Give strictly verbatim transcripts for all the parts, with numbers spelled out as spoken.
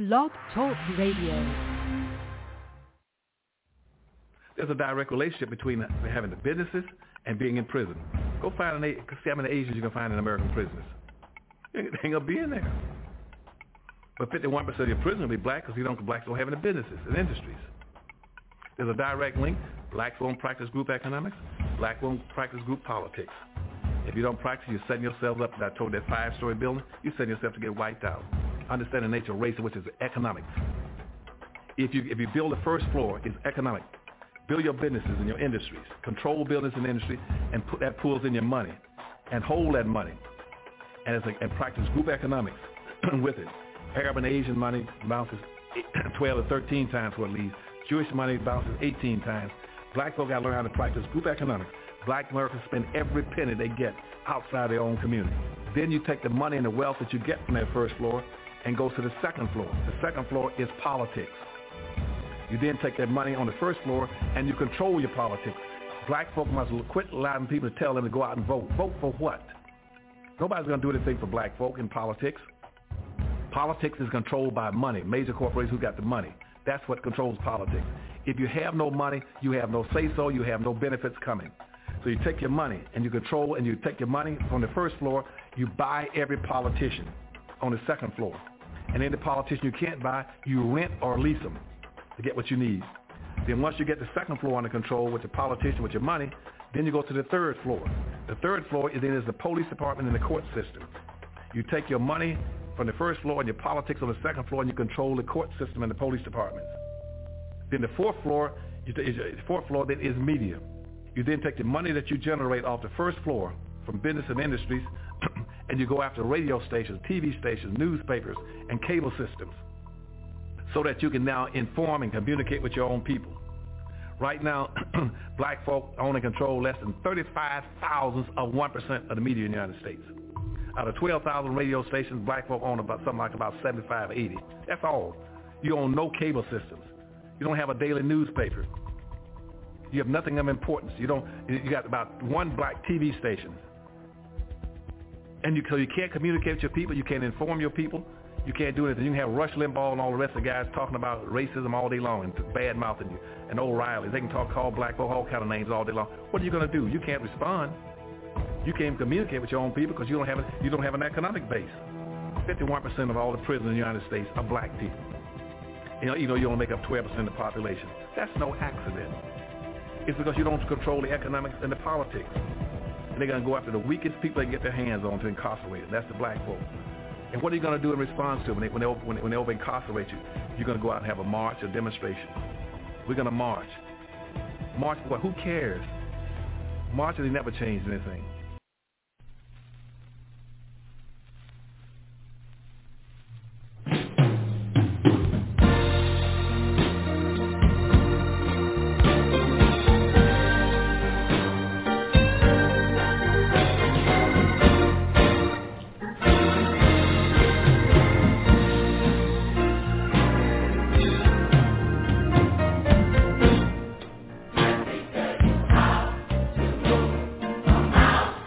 Blog Talk Radio. There's a direct relationship between having the businesses and being in prison. Go find an see how many Asians you can find in American prisons. They ain't gonna be in there. But fifty-one percent of your prisoners will be black because you don't blacks don't have any businesses and industries. There's a direct link. Blacks won't practice group economics. Black won't practice group politics. If you don't practice, you're setting yourself up. I told that five-story building, you're setting yourself to get wiped out. Understand the nature of race, which is economics. If you if you build the first floor, it's economic. Build your businesses and your industries. Control business and industry, and put that pulls in your money, and hold that money, and it's like, and practice group economics with it. Arab and Asian money bounces twelve to thirteen times what it leaves. Jewish money bounces eighteen times. Black folk got to learn how to practice group economics. Black Americans spend every penny they get outside their own community. Then you take the money and the wealth that you get from that first floor and go to the second floor. The second floor is politics. You then take that money on the first floor and you control your politics. Black folk must quit allowing people to tell them to go out and vote. Vote for what? Nobody's going to do anything for black folk in politics. Politics is controlled by money, major corporations who got the money. That's what controls politics. If you have no money, you have no say-so, you have no benefits coming. So you take your money and you control, and you take your money from the first floor, you buy every politician on the second floor. And any politician you can't buy, you rent or lease them to get what you need. Then once you get the second floor under control with the politician, with your money, then you go to the third floor. The third floor is then is the police department and the court system. You take your money from the first floor and your politics on the second floor, and you control the court system and the police departments. Then the fourth floor, is the fourth floor then is media. You then take the money that you generate off the first floor from business and industries, and you go after radio stations, T V stations, newspapers, and cable systems, so that you can now inform and communicate with your own people. Right now, black folk own and control less than thirty-five thousandths of one percent of the media in the United States. Out of twelve thousand radio stations, black folk own about something like about seventy-five, eighty. That's all. You own no cable systems. You don't have a daily newspaper. You have nothing of importance. You don't. You got about one black T V station, and you so you can't communicate with your people. You can't inform your people. You can't do anything. You can have Rush Limbaugh and all the rest of the guys talking about racism all day long and bad mouthing you, and O'Reilly. They can talk, call black folk all kind of names all day long. What are you going to do? You can't respond. You can't communicate with your own people because you don't have a, you don't have an economic base. fifty-one percent of all the prisoners in the United States are black people. You know, you know, you only make up twelve percent of the population. That's no accident. It's because you don't control the economics and the politics. And they're going to go after the weakest people they can get their hands on to incarcerate them. That's the black folk. And what are you going to do in response to it when they, when they, when they, when they over-incarcerate you? You're going to go out and have a march, a demonstration. We're going to march. March for what? Who cares? Marching, they never changed anything. Out.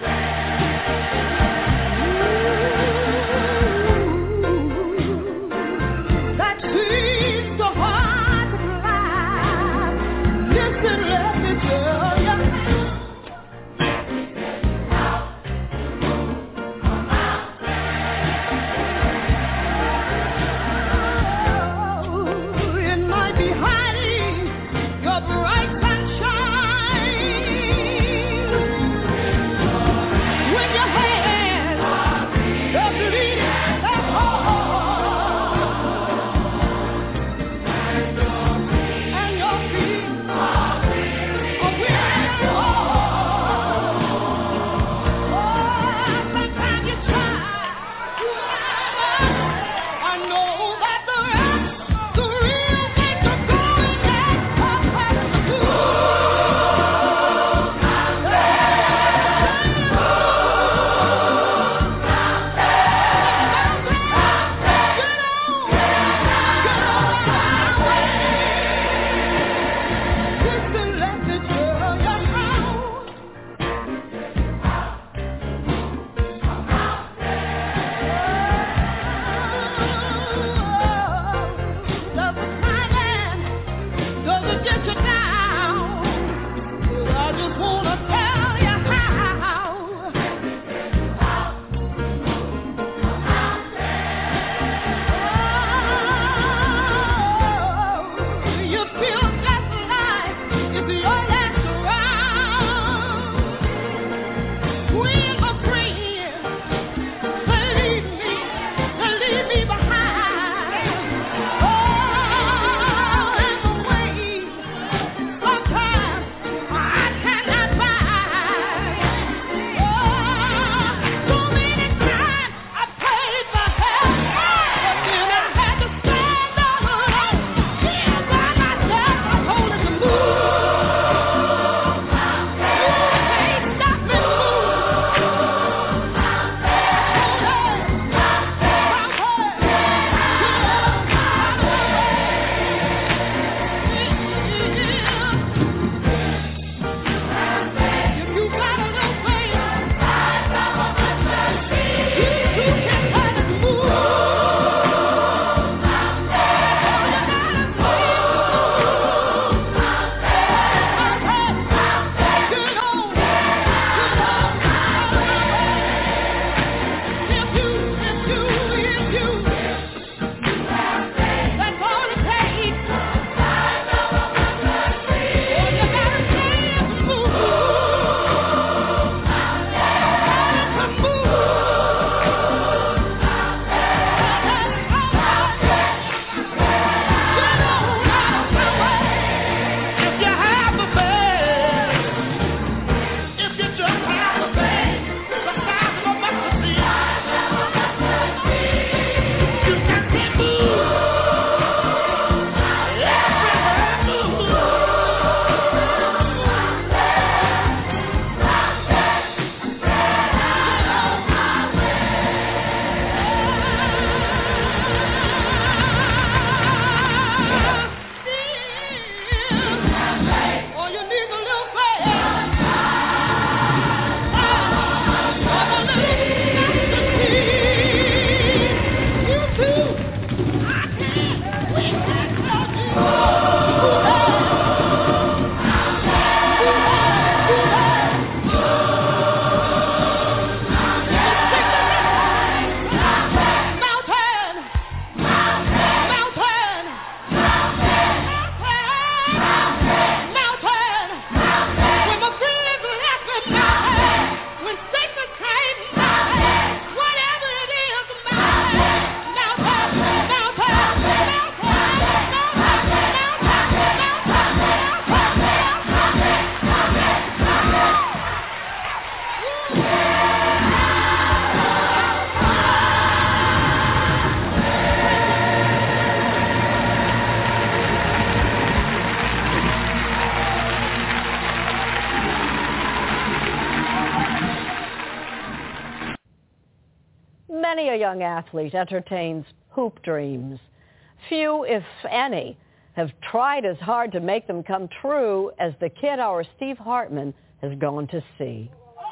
a young athlete entertains hoop dreams, few, if any, have tried as hard to make them come true as the kid our Steve Hartman has gone to see.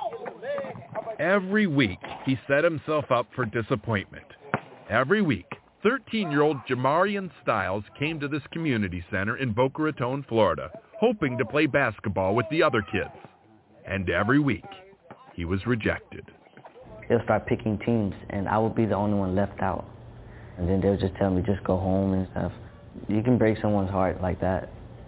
Every week, he set himself up for disappointment. Every week, thirteen-year-old Jamarian Styles came to this community center in Boca Raton, Florida, hoping to play basketball with the other kids. And every week, he was rejected. They'll start picking teams, and I would be the only one left out. And then they'll just tell me, just go home and stuff. You can break someone's heart like that.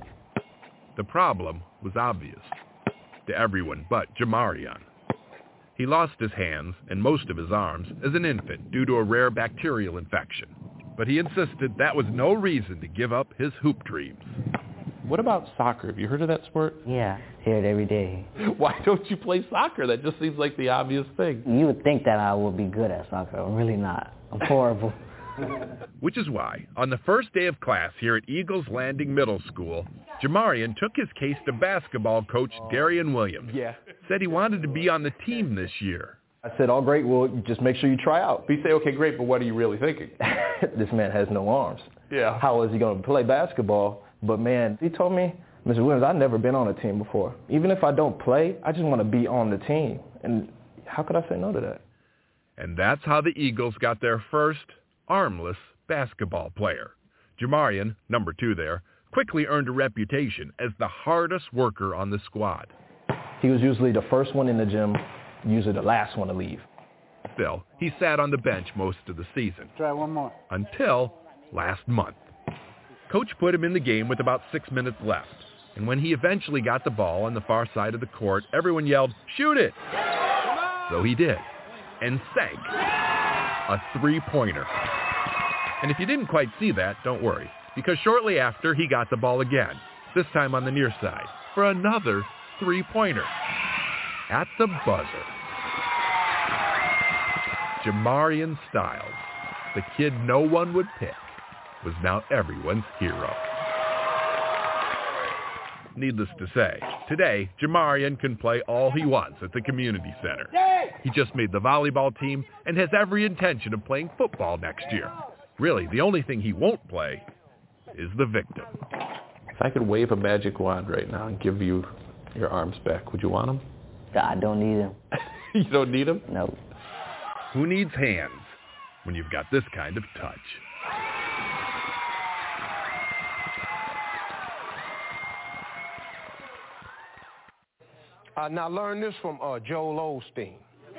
The problem was obvious to everyone but Jamarian. He lost his hands and most of his arms as an infant due to a rare bacterial infection. But he insisted that was no reason to give up his hoop dreams. What about soccer? Have you heard of that sport? Yeah, hear it every day. Why don't you play soccer? That just seems like the obvious thing. You would think that I would be good at soccer. I'm really not. I'm horrible. Which is why, on the first day of class here at Eagles Landing Middle School, Jamarian took his case to basketball coach Darian Williams. Yeah. Said he wanted to be on the team this year. I said, oh, great, well, just make sure you try out. But you say, okay, great, but what are you really thinking? This man has no arms. Yeah. How is he going to play basketball? But, man, he told me, Mister Williams, I've never been on a team before. Even if I don't play, I just want to be on the team. And how could I say no to that? And that's how the Eagles got their first armless basketball player. Jamarian, number two there, quickly earned a reputation as the hardest worker on the squad. He was usually the first one in the gym, usually the last one to leave. Still, he sat on the bench most of the season. Try one more. Until last month. Coach put him in the game with about six minutes left. And when he eventually got the ball on the far side of the court, everyone yelled, "Shoot it!" So he did. And sank a three-pointer. And if you didn't quite see that, don't worry, because shortly after he got the ball again, this time on the near side, for another three-pointer. At the buzzer. Jamarian Styles, the kid no one would pick, was now everyone's hero. Needless to say, today, Jamarian can play all he wants at the community center. He just made the volleyball team and has every intention of playing football next year. Really, the only thing he won't play is the victim. If I could wave a magic wand right now and give you your arms back, would you want them? I don't need them. You don't need them? No. Who needs hands when you've got this kind of touch? Uh, now learn this from uh, Joel Osteen.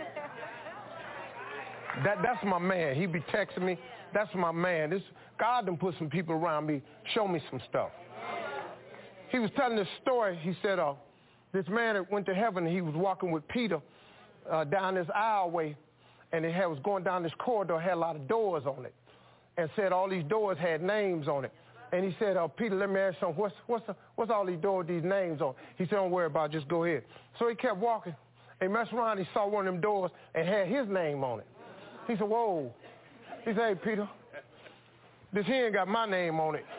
That that's my man. He be texting me. That's my man. This God done put some people around me, show me some stuff. He was telling this story. He said, uh, this man that went to heaven, he was walking with Peter uh, down this aisleway, and it had, was going down this corridor, had a lot of doors on it, and said all these doors had names on it. And he said, uh, Peter, let me ask you something. What's, what's, the, what's all these doors, these names on? He said, don't worry about it, just go ahead. So he kept walking, and messed around, he saw one of them doors and had his name on it. He said, whoa. He said, hey, Peter, this here ain't got my name on it.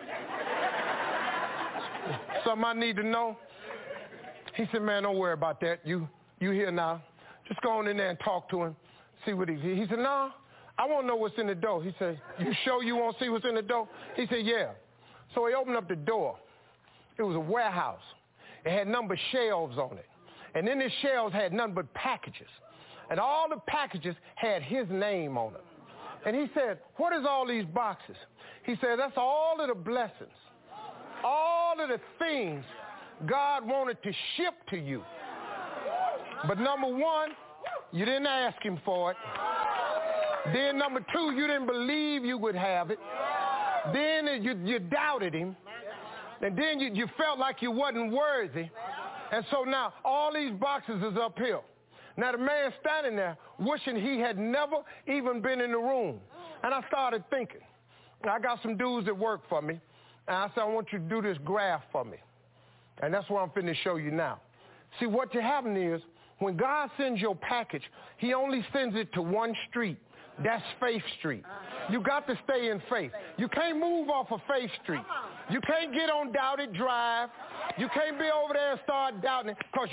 Something I need to know? He said, man, don't worry about that. You you here now. Just go on in there and talk to him, see what he He said, no, I want to know what's in the door. He said, you sure you want to see what's in the door? He said, yeah. So he opened up the door. It was a warehouse. It had number of shelves on it. And in the shelves had nothing but packages. And all the packages had his name on them. And he said, what is all these boxes? He said, that's all of the blessings, all of the things God wanted to ship to you. But number one, you didn't ask him for it. Then number two, you didn't believe you would have it. Then you, you doubted him. And then you, you felt like you wasn't worthy. And so now all these boxes is uphill. Now the man standing there wishing he had never even been in the room. And I started thinking, I got some dudes that work for me. And I said, I want you to do this graph for me. And that's what I'm finna show you now. See, what you happen is, when God sends your package, he only sends it to one street. That's Faith Street. You got to stay in faith. You can't move off of Faith Street. You can't get on Doubted Drive. You can't be over there and start doubting it, because your package going to go right on by. You can't,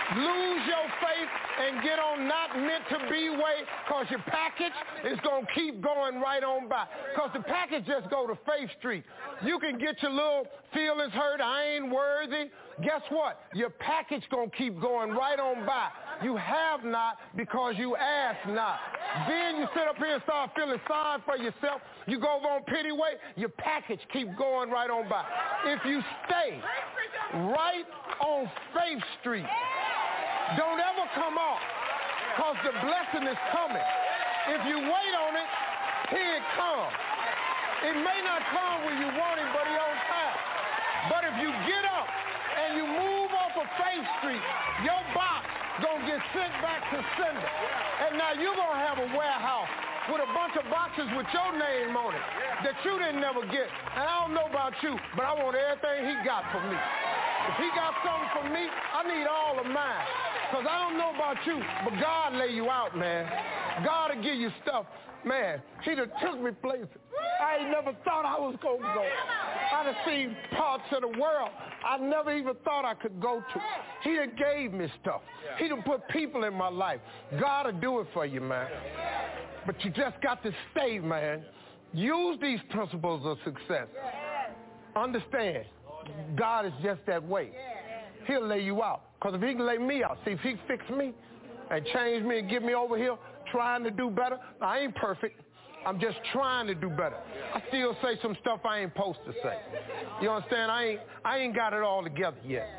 Lose your faith and get on not meant to be way, because your package is going to keep going right on by. Because the package just go to Faith Street. You can get your little feelings hurt, I ain't worthy. Guess what? Your package going to keep going right on by. You have not because you ask not. Then you sit up here and start feeling sorry for yourself. You go over on pity way, your package keep going right on by. If you stay right on Faith Street, don't ever come off, because the blessing is coming. If you wait on it, here it comes. It may not come when you want it, but it's on time. But if you get up and you move off of Faith Street, your box gonna get sent back to sender. And now you're gonna have a warehouse with a bunch of boxes with your name on it that you didn't never get. And I don't know about you, but I want everything he got for me. If he got something for me, I need all of mine. Because I don't know about you, but God lay you out, man. God will give you stuff. Man, he done took me places I ain't never thought I was going to go. I done seen parts of the world I never even thought I could go to. He done gave me stuff. He done put people in my life. God will do it for you, man. But you just got to stay, man. Use these principles of success. Understand, God is just that way. He'll lay you out. Because if he can lay me out, see, if he fix me and change me and get me over here trying to do better, I ain't perfect. I'm just trying to do better. I still say some stuff I ain't supposed to say. You understand? I ain't, I ain't got it all together yet.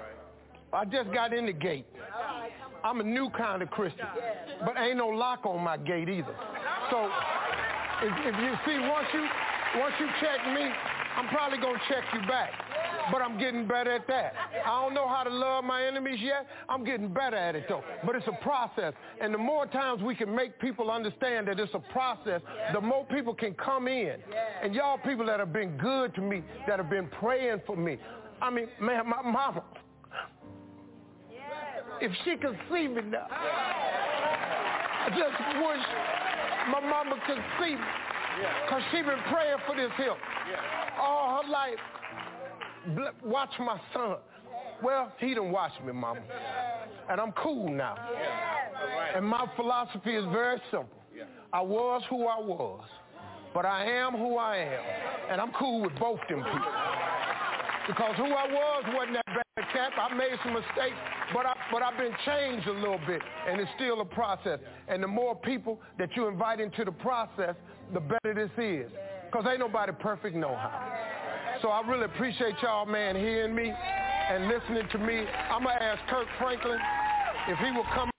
I just got in the gate. I'm a new kind of Christian. But ain't no lock on my gate either. So if, if you see, once you, once you check me, I'm probably going to check you back. But I'm getting better at that. I don't know how to love my enemies yet. I'm getting better at it, though. But it's a process. And the more times we can make people understand that it's a process, the more people can come in. And y'all people that have been good to me, that have been praying for me. I mean, man, my mama, if she could see me now, I just wish my mama could see me. Because she been praying for this here all her life. Watch my son. Well, he done watched me, mama. And I'm cool now. And my philosophy is very simple. I was who I was, but I am who I am. And I'm cool with both them people. Because who I was wasn't that bad a cat. I made some mistakes, but, I, but I've been changed a little bit, and it's still a process. And the more people that you invite into the process, the better this is. Because ain't nobody perfect no how. So I really appreciate y'all, man, hearing me and listening to me. I'm going to ask Kirk Franklin if he will come.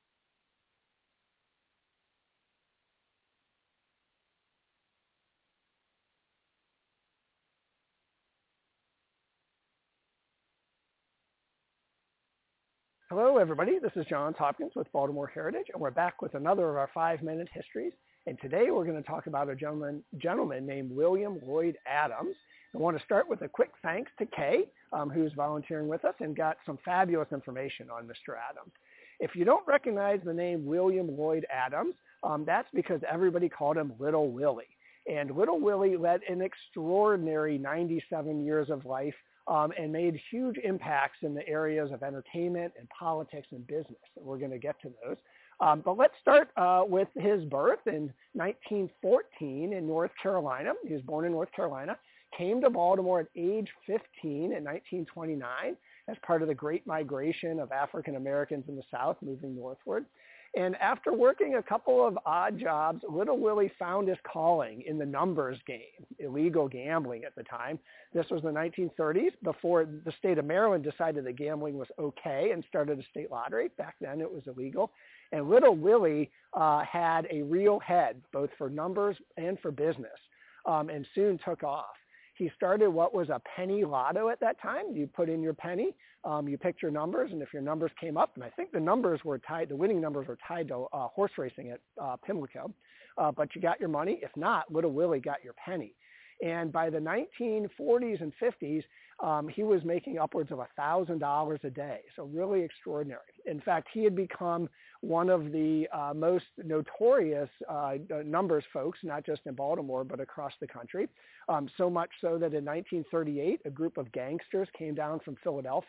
Hello, everybody. This is John Hopkins with Baltimore Heritage, and we're back with another of our five-minute histories. And today we're going to talk about a gentleman, gentleman named William Lloyd Adams. I want to start with a quick thanks to Kay, um, who's volunteering with us and got some fabulous information on Mister Adams. If you don't recognize the name William Lloyd Adams, um, that's because everybody called him Little Willie. And Little Willie led an extraordinary ninety-seven years of life um, and made huge impacts in the areas of entertainment and politics and business. And we're going to get to those. Um, but let's start uh, with his birth in nineteen fourteen in North Carolina. He was born in North Carolina, came to Baltimore at age fifteen in nineteen twenty-nine as part of the Great Migration of African Americans in the South moving northward. And after working a couple of odd jobs, Little Willie found his calling in the numbers game, illegal gambling at the time. This was the nineteen thirties, before the state of Maryland decided that gambling was okay and started a state lottery. Back then it was illegal. And Little Willie uh, had a real head, both for numbers and for business, um, and soon took off. He started what was a penny lotto at that time. You put in your penny, um, you picked your numbers, and if your numbers came up, and I think the numbers were tied, the winning numbers were tied to uh, horse racing at uh, Pimlico, uh, but you got your money. If not, Little Willie got your penny. And by the nineteen forties and fifties, um, he was making upwards of one thousand dollars a day, so really extraordinary. In fact, he had become one of the uh, most notorious uh, numbers folks, not just in Baltimore, but across the country, um, so much so that in nineteen thirty-eight, a group of gangsters came down from Philadelphia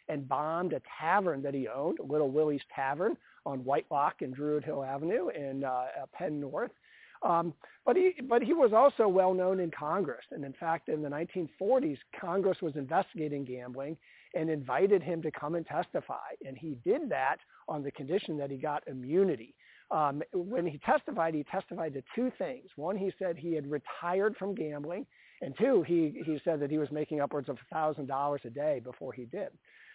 and bombed a tavern that he owned, Little Willie's Tavern on Whitelock and Druid Hill Avenue in uh, Penn North. Um, but he but he was also well known in Congress. And in fact, in the nineteen forties, Congress was investigating gambling and invited him to come and testify. And he did that on the condition that he got immunity. Um, when he testified, he testified to two things. One, he said he had retired from gambling. And two, he, he said that he was making upwards of one thousand dollars a day before he did.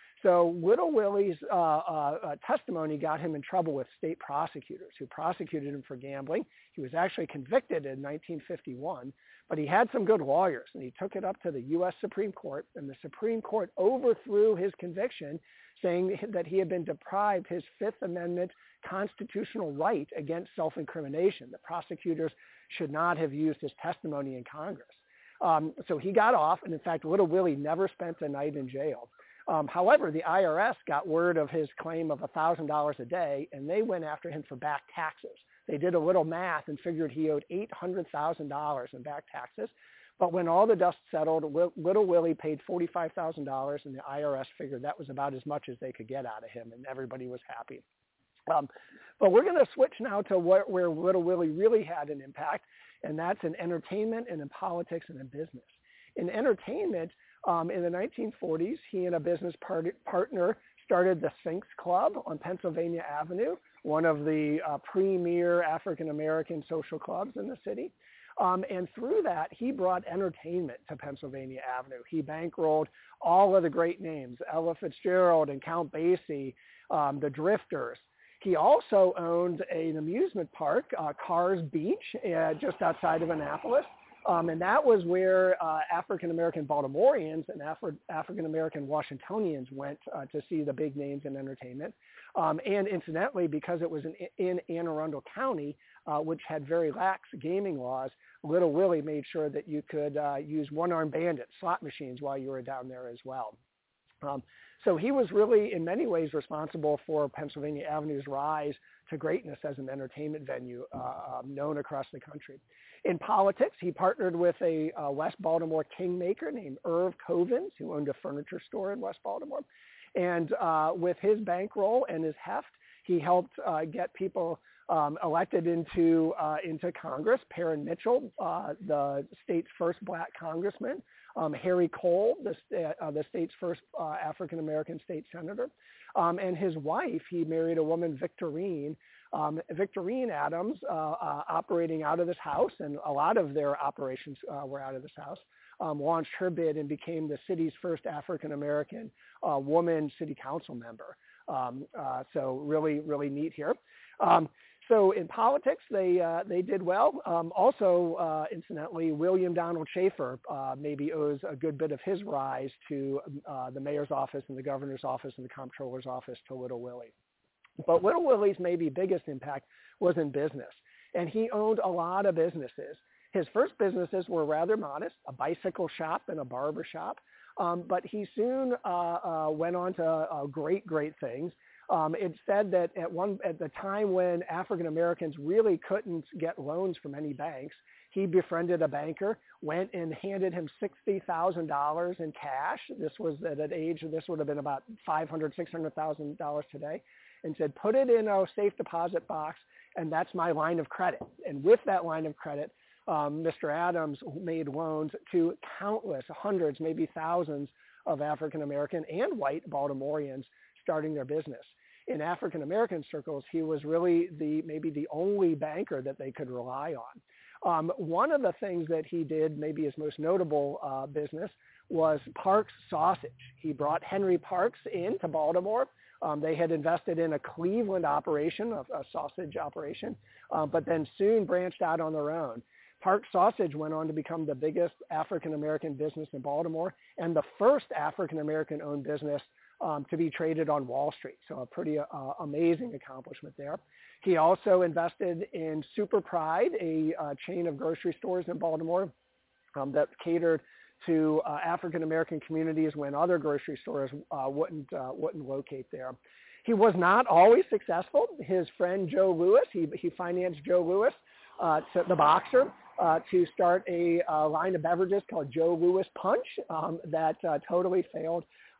So Little Willie's uh, uh, uh, testimony got him in trouble with state prosecutors who prosecuted him for gambling. He was actually convicted in nineteen fifty-one, but he had some good lawyers, and he took it up to the U S Supreme Court, and the Supreme Court overthrew his conviction, saying that he had been deprived his Fifth Amendment constitutional right against self-incrimination. The prosecutors should not have used his testimony in Congress. Um, so he got off, and in fact, Little Willie never spent a night in jail. Um, however, the I R S got word of his claim of one thousand dollars a day, and they went after him for back taxes. They did a little math and figured he owed eight hundred thousand dollars in back taxes. But when all the dust settled, Little Willie paid forty-five thousand dollars, and the I R S figured that was about as much as they could get out of him, and everybody was happy. Um, but we're going to switch now to where, where Little Willie really had an impact, and that's in entertainment and in politics and in business. In entertainment, um, in the nineteen forties, he and a business part- partner started the Sphinx Club on Pennsylvania Avenue, one of the uh, premier African-American social clubs in the city. Um, and through that, he brought entertainment to Pennsylvania Avenue. He bankrolled all of the great names, Ella Fitzgerald and Count Basie, um, the Drifters. He also owned an amusement park, uh, Cars Beach, uh, just outside of Annapolis. Um, and that was where uh, African-American Baltimoreans and Afri- African-American Washingtonians went uh, to see the big names in entertainment. Um, and incidentally, because it was in, in Anne Arundel County, uh, which had very lax gaming laws, Little Willie made sure that you could uh, use one-armed bandit slot machines while you were down there as well. Um, so he was really, in many ways, responsible for Pennsylvania Avenue's rise to greatness as an entertainment venue uh, known across the country. In politics, he partnered with a uh, West Baltimore kingmaker named Irv Covens, who owned a furniture store in West Baltimore. And uh, with his bankroll and his heft, he helped uh, get people um, elected into uh, into Congress. Perrin Mitchell, uh, the state's first black congressman. Um, Harry Cole, the, st- uh, the state's first uh, African-American state senator. Um, and his wife, he married a woman, Victorine, um, Victorine Adams, uh, uh, operating out of this house, and a lot of their operations uh, were out of this house, um, launched her bid and became the city's first African-American uh, woman city council member. Um, uh, so really, really neat here. Um, So in politics, they uh, they did well. Um, also, uh, incidentally, William Donald Schaefer uh, maybe owes a good bit of his rise to uh, the mayor's office and the governor's office and the comptroller's office to Little Willie. But Little Willie's maybe biggest impact was in business, and he owned a lot of businesses. His first businesses were rather modest, a bicycle shop and a barber shop, um, but he soon uh, uh, went on to uh, great, great things. Um, it said that at one at the time when African Americans really couldn't get loans from any banks, he befriended a banker, went and handed him sixty thousand dollars in cash. This was at an age, this would have been about five hundred thousand dollars, six hundred thousand dollars today, and said, put it in a safe deposit box, and that's my line of credit. And with that line of credit, um, Mister Adams made loans to countless, hundreds, maybe thousands of African American and white Baltimoreans starting their business. In African American circles, he was really the maybe the only banker that they could rely on. Um, one of the things that he did, maybe his most notable uh, business, was Parks Sausage. He brought Henry Parks into Baltimore. Um, they had invested in a Cleveland operation, a, a sausage operation, uh, but then soon branched out on their own. Parks Sausage went on to become the biggest African American business in Baltimore and the first African American owned business Um, to be traded on Wall Street. So a pretty uh, amazing accomplishment there. He also invested in Super Pride, a uh, chain of grocery stores in Baltimore um, that catered to uh, African-American communities when other grocery stores uh, wouldn't, uh, wouldn't locate there. He was not always successful. His friend Joe Louis, he, he financed Joe Louis, uh, to, the boxer, uh, to start a uh, line of beverages called Joe Louis Punch um, that uh, totally failed.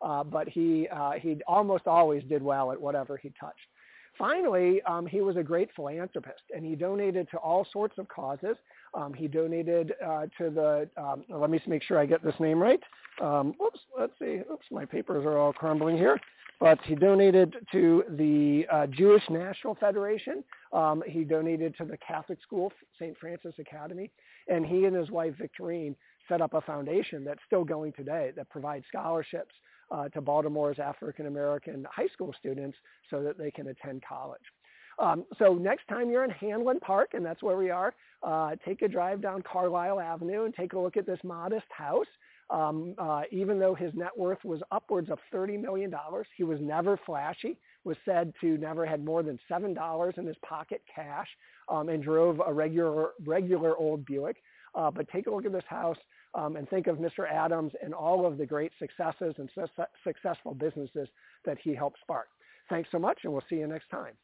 uh, but he uh, he almost always did well at whatever he touched. Finally, um, he was a great philanthropist, and he donated to all sorts of causes. Um, he donated uh, to the, um, let me make sure I get this name right. Um, whoops, let's see. Oops, my papers are all crumbling here. But he donated to the uh, Jewish National Federation. Um, he donated to the Catholic School, Saint Francis Academy. And he and his wife, Victorine, set up a foundation that's still going today that provides scholarships uh, to Baltimore's African-American high school students so that they can attend college. Um, so next time you're in Hanlon Park, and that's where we are, uh, take a drive down Carlisle Avenue and take a look at this modest house. Um, uh, even though his net worth was upwards of thirty million dollars, he was never flashy, was said to never had more than seven dollars in his pocket cash, um, and drove a regular, regular old Buick. Uh, but take a look at this house um, and think of Mister Adams and all of the great successes and su- successful businesses that he helped spark. Thanks so much, and we'll see you next time.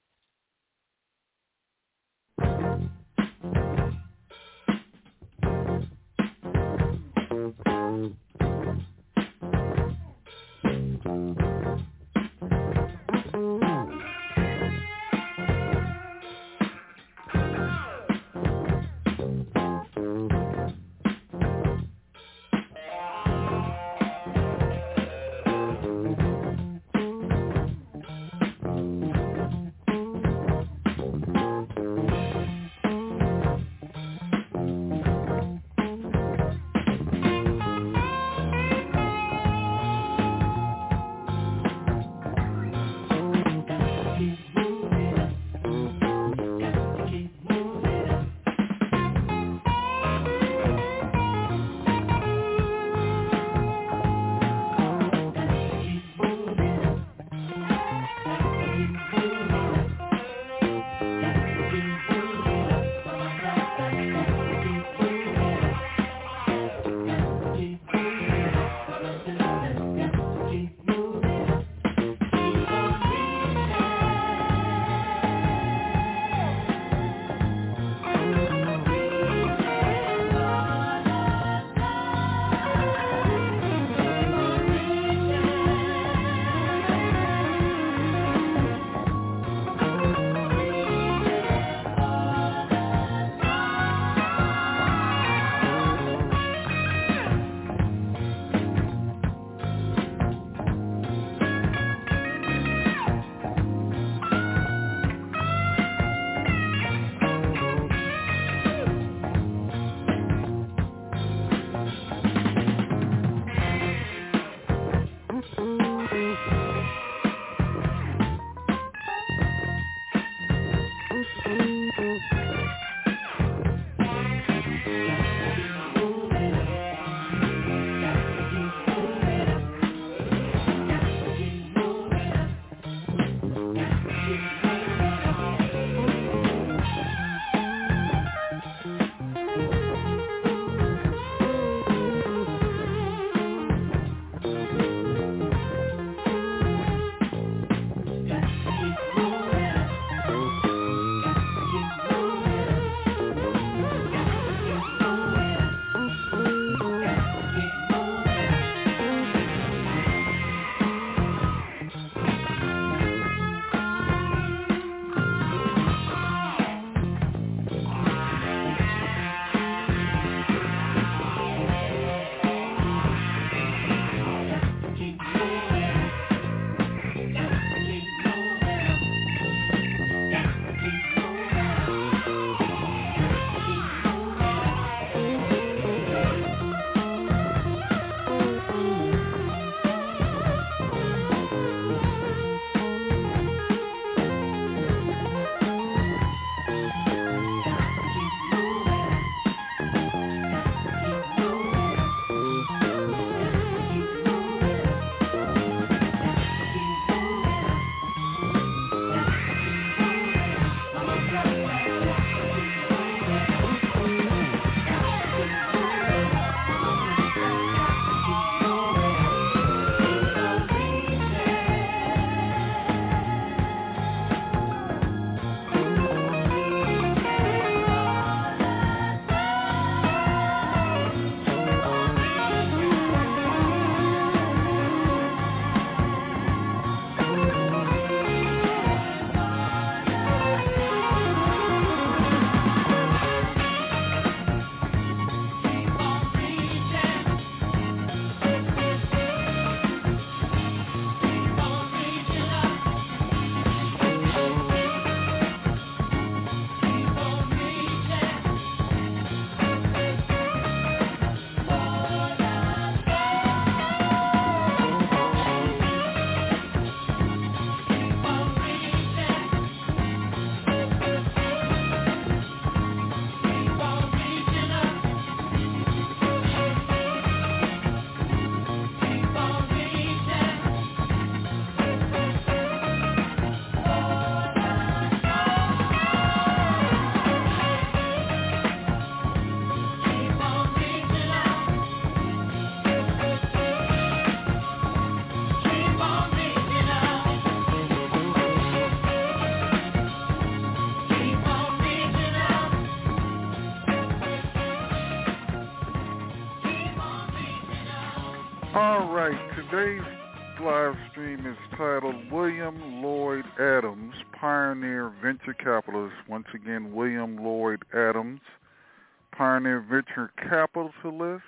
All right, today's live stream is titled William Lloyd Adams, Pioneer Venture Capitalist. Once again, William Lloyd Adams, Pioneer Venture Capitalist.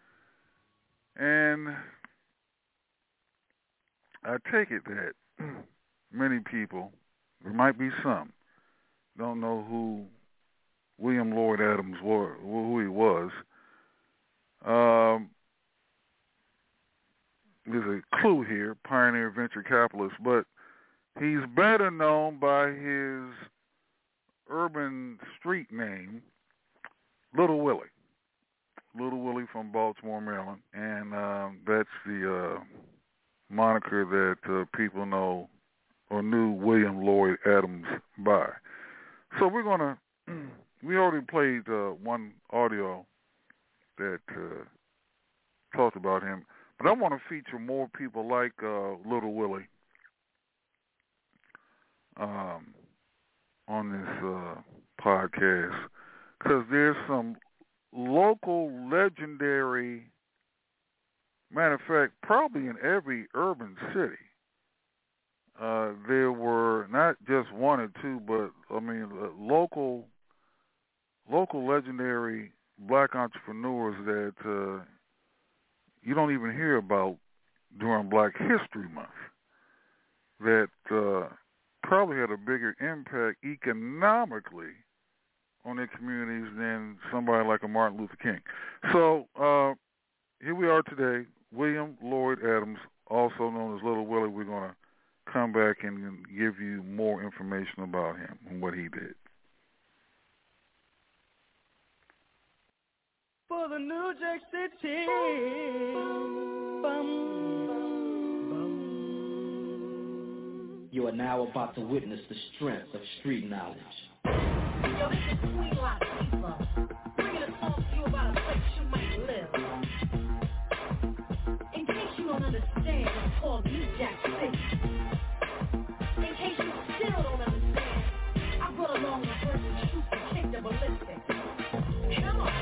And I take it that many people, there might be some, don't know who William Lloyd Adams was, who he was. Um, there's a clue here, Pioneer Venture Capitalist, but he's better known by his urban street name, Little Willie. Little Willie from Baltimore, Maryland, and um, that's the uh, moniker that uh, people know or knew William Lloyd Adams by. So we're gonna, we already played uh, one audio that uh, talked about him, but I want to feature more people like uh, Little Willie um, on this uh, podcast, because there's some local legendary, matter of fact, probably in every urban city, uh, there were not just one or two, but I mean uh, local, local legendary black entrepreneurs that uh, you don't even hear about during Black History Month, that uh, probably had a bigger impact economically on their communities than somebody like a Martin Luther King. So uh, here we are today, William Lloyd Adams, also known as Little Willie. We're going to come back and give you more information about him and what he did. For the New Jack City, bum, bum. You are now about to witness the strength of street knowledge. Yo, this is Queen Latifah, bringing a song to you about a place you might live. In case you don't understand, it's called New Jack City. In case you still don't understand, I brought along a person who can kick the ballistic. Come on.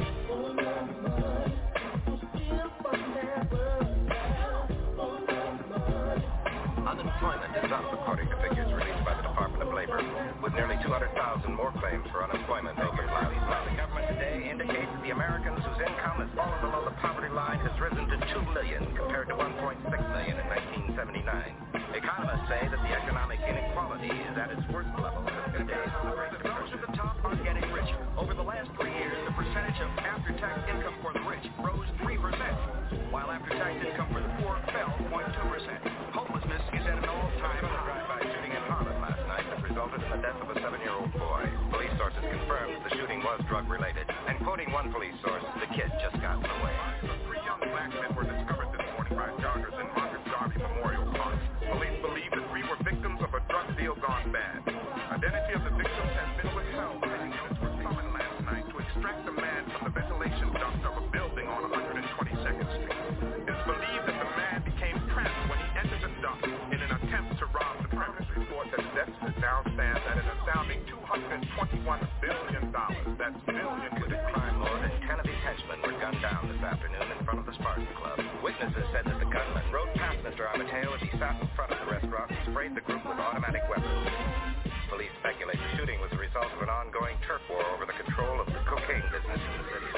Unemployment is up, according to figures released by the Department of Labor, with nearly two hundred thousand more claims for unemployment makers last month. The government today indicates that the Americans whose income has fallen below the poverty line has risen to two million compared to one point six million in nineteen seventy-nine. Economists say that the economic inequality is at its worst level since the days of the Great Depression. Those at the top are getting richer. Over the last three years, the percentage of after-tax income for the rich rose three percent, while after-tax income for the poor fell zero point two percent. Homelessness is at an all-time high. Drive-by shooting in Harlem last night that resulted in the death of a seven-year-old boy. Police sources confirmed that the shooting was drug-related, and quoting one police source, the kid just got in the way. Three young black men were discovered this morning by joggers in Margaret Garvey Memorial Park. Police believe the three were victims of a drug deal gone bad. Identity of the victims has been withheld. Units were summoned last night to extract the man from the ventilation duct of a building on one hundred twenty-second Street. It's believed that the man became trapped when he entered the duct in an attempt to rob the premise. Report that deficit now stands at an astounding two hundred twenty-one billion dollars. That's billion with a crime lord and ten of his henchmen were gunned down this afternoon in front of the Spartan Club. Witnesses said that the gunman rode past Mister Amateo as he sat in front of the restaurant and sprayed the group with automatic weapons. Police speculate the shooting was the result of an ongoing turf war over the control of the cocaine business in the city.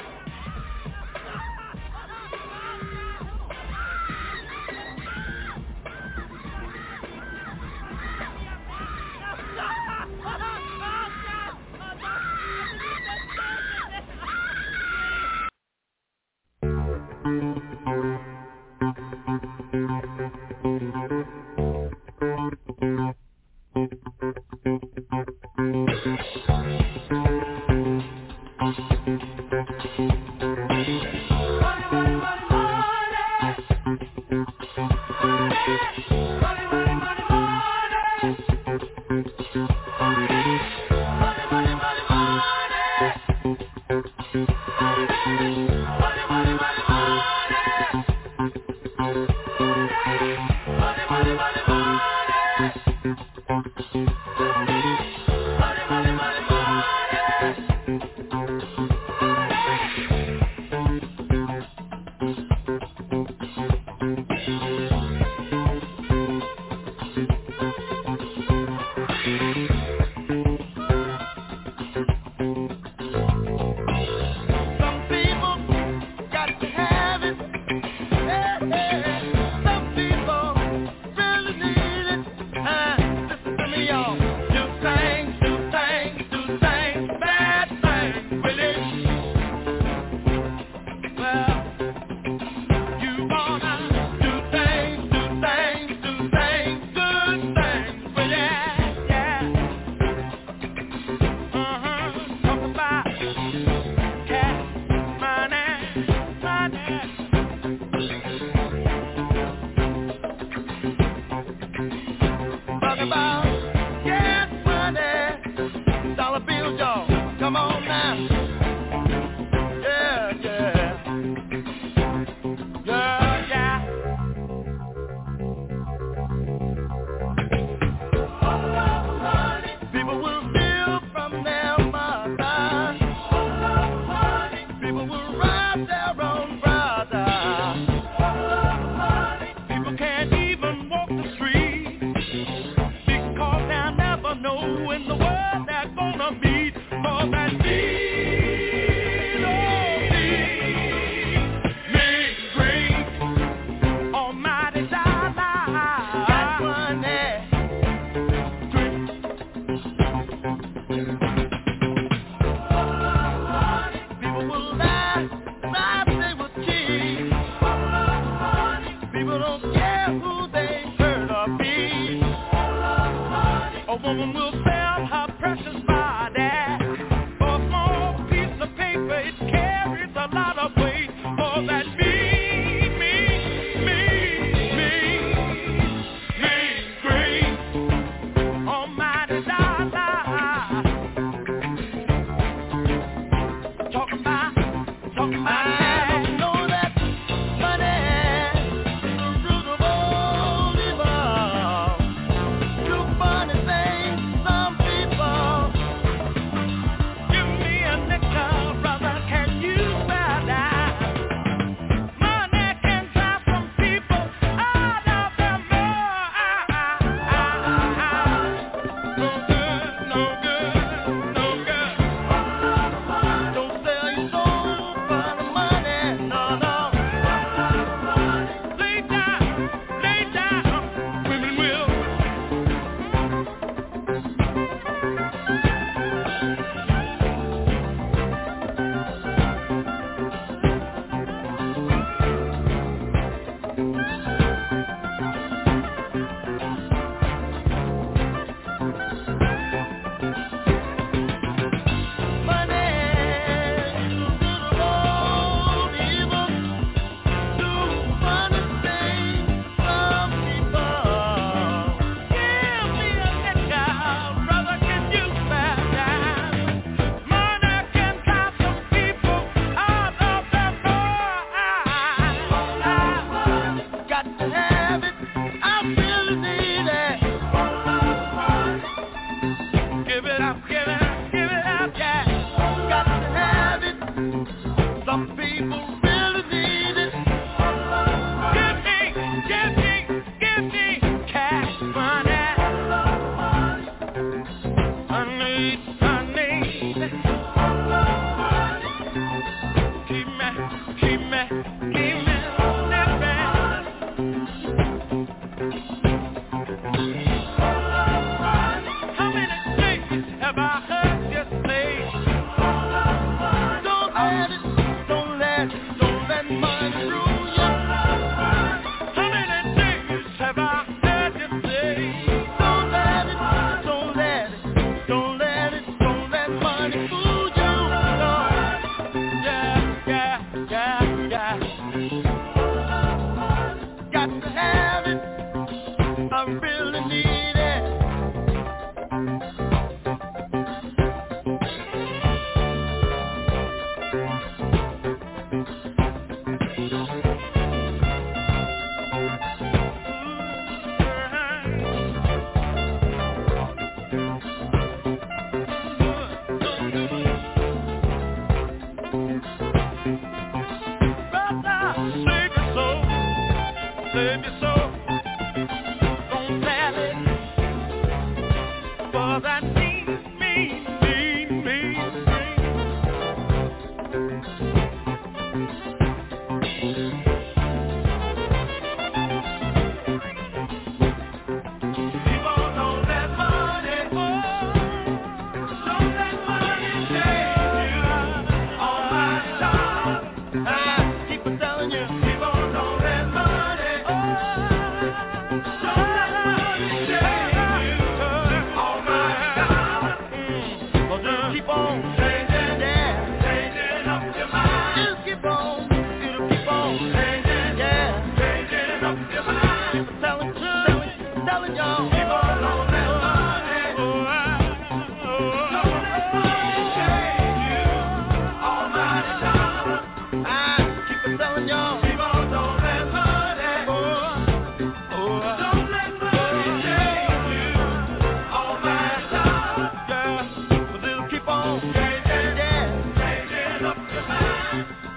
Keep on telling you, people don't let money. Oh.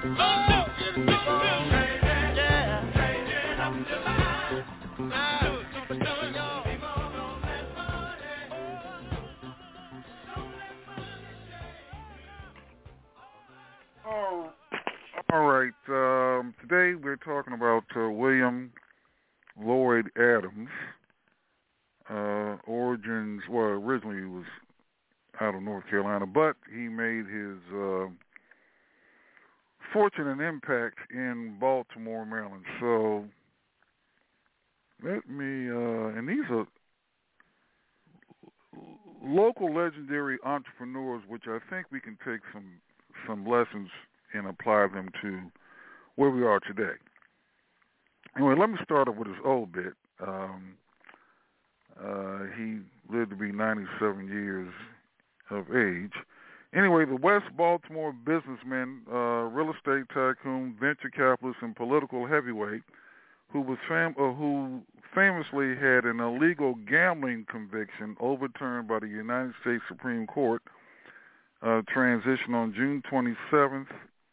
All right. Um, today we're talking about uh, William Lloyd Adams. Uh, origins, well, originally he was out of North Carolina, but he made his uh, fortune and impact in Baltimore, Maryland. So let me, uh, and these are local legendary entrepreneurs, which I think we can take some some lessons and apply them to where we are today. Anyway, let me start off with his old bit. Um, uh, he lived to be ninety-seven years of age. Anyway, the West Baltimore businessman, uh, real estate tycoon, venture capitalist, and political heavyweight, who was fam- uh, who famously had an illegal gambling conviction overturned by the United States Supreme Court, uh, transitioned on June twenty-seventh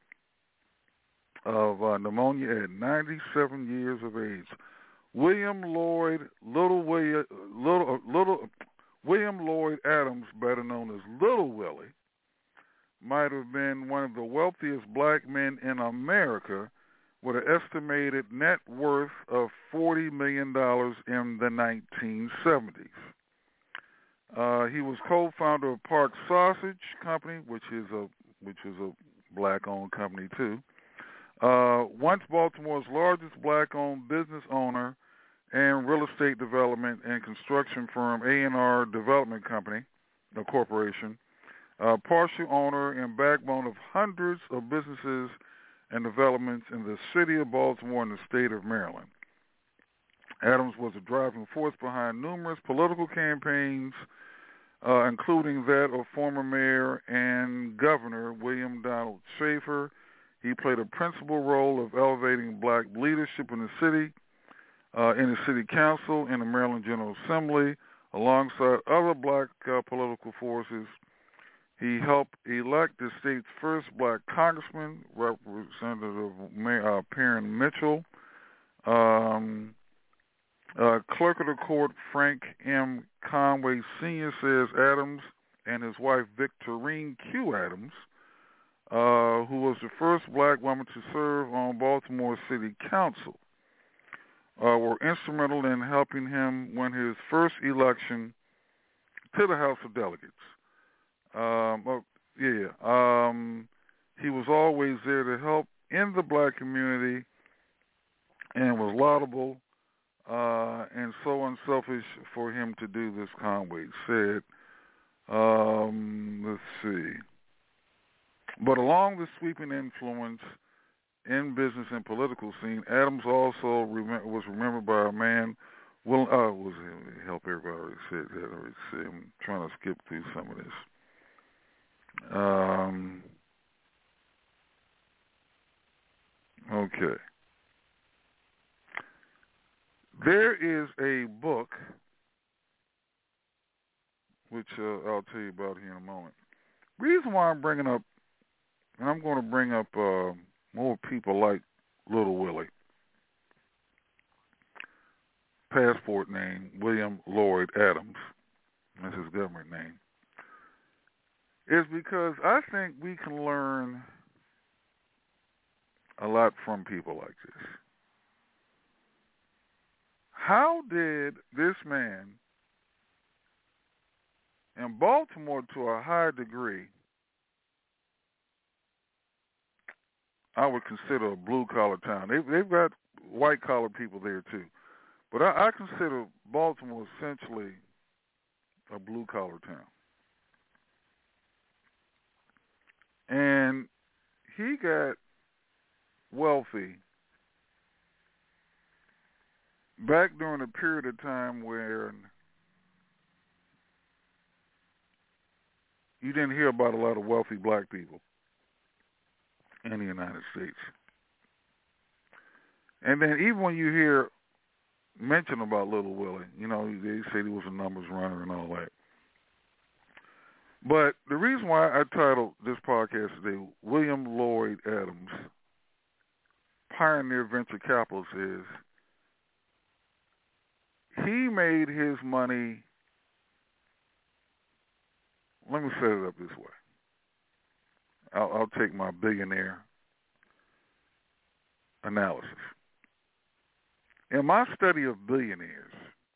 of uh, pneumonia at ninety-seven years of age. William Lloyd Little William Little Little William Lloyd Adams, better known as Little Willie, might have been one of the wealthiest black men in America, with an estimated net worth of forty million dollars in the nineteen seventies. Uh, he was co-founder of Park Sausage Company, which is a which is a black-owned company too. Uh, once Baltimore's largest black-owned business owner and real estate development and construction firm A and R Development Company, a corporation, uh, partial owner and backbone of hundreds of businesses and developments in the city of Baltimore and the state of Maryland. Adams was a driving force behind numerous political campaigns, uh, including that of former mayor and governor William Donald Schaefer. He played a principal role of elevating black leadership in the city, uh, in the city council, in the Maryland General Assembly, alongside other black uh, political forces. He helped elect the state's first black congressman, Representative uh, Perrin Mitchell. Um, uh, Clerk of the Court Frank M. Conway Senior says Adams and his wife Victorine Q. Adams, uh, who was the first black woman to serve on Baltimore City Council, uh, were instrumental in helping him win his first election to the House of Delegates. Um, oh, yeah, um, he was always there to help in the black community and was laudable uh, and so unselfish for him to do this, Conway said. Um, let's see. But along with sweeping influence in business and political scene, Adams also rem- was remembered by a man. Well, uh, was help everybody already said that. Already said. I'm trying to skip through some of this. Um, okay. There is a book, which uh, I'll tell you about here in a moment. Reason why I'm bringing up, and I'm going to bring up uh, more people like Little Willie. Passport name, William Lloyd Adams. That's his government name. Is because I think we can learn a lot from people like this. How did this man in Baltimore, to a high degree, I would consider a blue-collar town. They've, they've got white-collar people there too. But I, I consider Baltimore essentially a blue-collar town. And he got wealthy back during a period of time where you didn't hear about a lot of wealthy black people in the United States. And then even when you hear mention about Little Willie, you know, they say he was a numbers runner and all that. But the reason why I titled this podcast today, William Lloyd Adams, Pioneer Venture Capitalist is he made his money, let me set it up this way. I'll, I'll take my billionaire analysis. In my study of billionaires,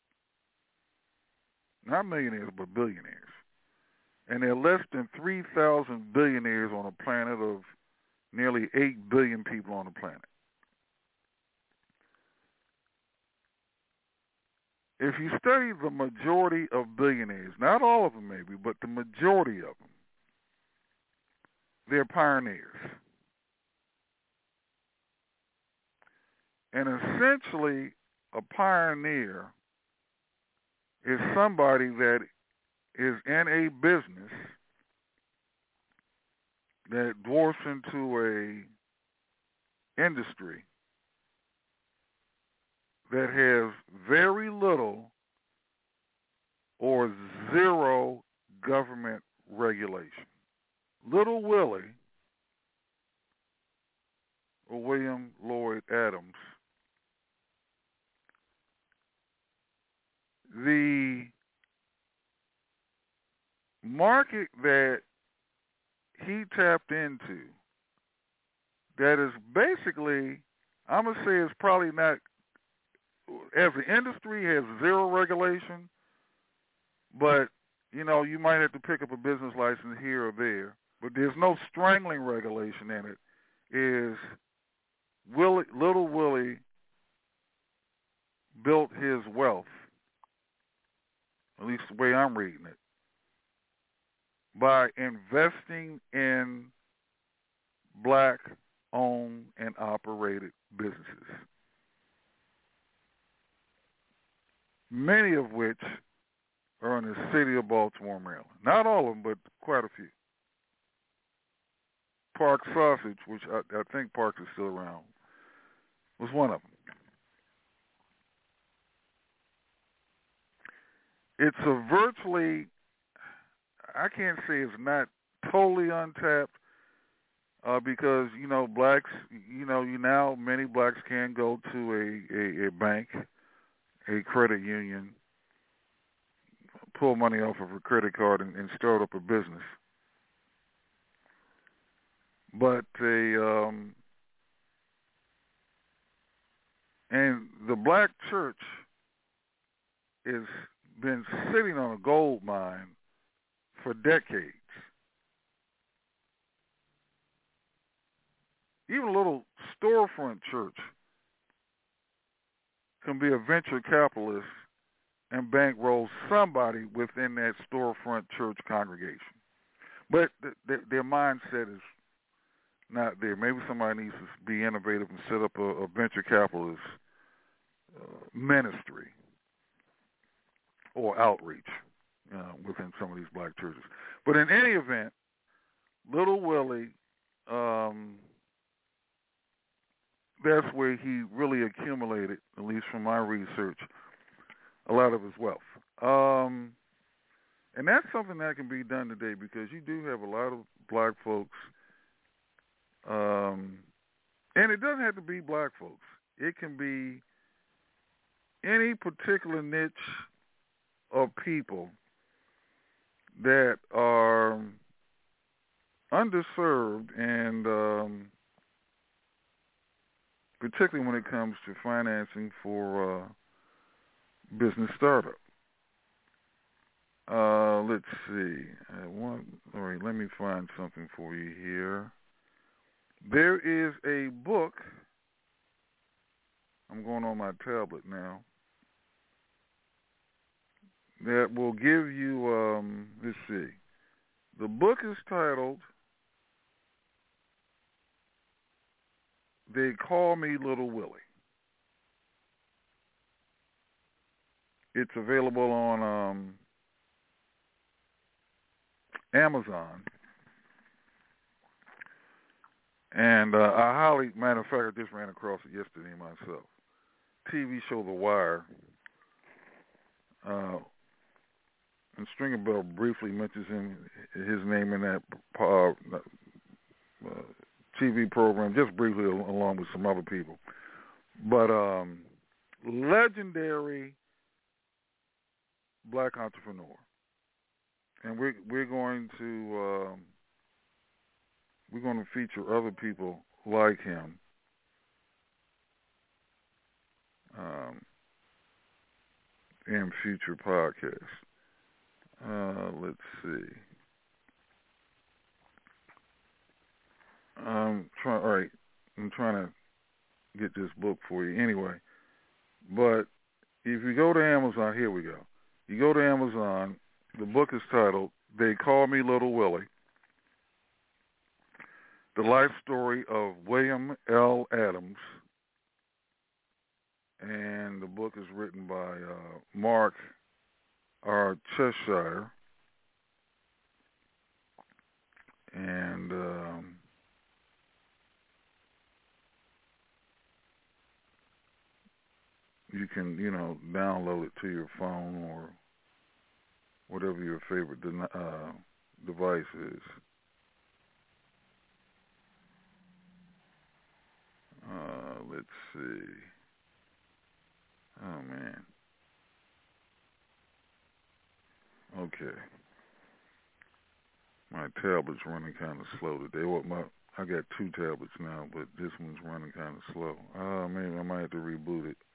not millionaires, but billionaires, and there are less than three thousand billionaires on a planet of nearly eight billion people on the planet. If you study the majority of billionaires, not all of them maybe, but the majority of them, they're pioneers. And essentially, a pioneer is somebody that is in a business that dwarfs into a industry that has very little or zero government regulation. Little Willie, or William Lloyd Adams, the market that he tapped into, that is basically, I'm going to say it's probably not, as the industry has zero regulation, but, you know, you might have to pick up a business license here or there, but there's no strangling regulation in it, is Willie, Little Willie built his wealth, at least the way I'm reading it, by investing in black-owned and operated businesses, many of which are in the city of Baltimore, Maryland. Not all of them, but quite a few. Park Sausage, which I, I think Park is still around, was one of them. It's a virtually, I can't say it's not totally untapped, uh, because, you know, blacks, you know, you now, many blacks can go to a, a, a bank, a credit union, pull money off of a credit card and, and start up a business. But they, um, and the black church has been sitting on a gold mine for decades. Even a little storefront church can be a venture capitalist and bankroll somebody within that storefront church congregation. But th- th- their mindset is not there. Maybe somebody needs to be innovative and set up a, a venture capitalist uh, ministry or outreach uh, within some of these black churches. But in any event, Little Willie, um, that's where he really accumulated, at least from my research, a lot of his wealth. Um, and that's something that can be done today because you do have a lot of black folks, um, and it doesn't have to be black folks. It can be any particular niche of people that are underserved, and um, particularly when it comes to financing for uh, business startup. Uh, let's see. I want, all right, let me find something for you here. There is a book. I'm going on my tablet now. That will give you, um, let's see. The book is titled They Call Me Little Willie. It's available on um, Amazon. And uh, I highly, matter of fact, I just ran across it yesterday myself. T V show The Wire. Uh, and Stringer Bell briefly mentions him, his name in that uh, uh, T V program, just briefly along with some other people. But um, legendary black entrepreneur. And we're, we're going to um, we're going to feature other people like him. Um, in future podcasts. Uh, let's see. I'm trying. All right, I'm trying to get this book for you anyway. But if you go to Amazon, here we go. You go to Amazon. The book is titled "They Call Me Little Willie: The Life Story of William L. Adams." And the book is written by uh, Mark R. Cheshire. And um, you can, you know, download it to your phone or whatever your favorite de- uh, device is. Uh, let's see. Oh, man. Okay. My tablet's running kind of slow today. Well, my I got two tablets now, but this one's running kind of slow. Uh, maybe I might have to reboot it.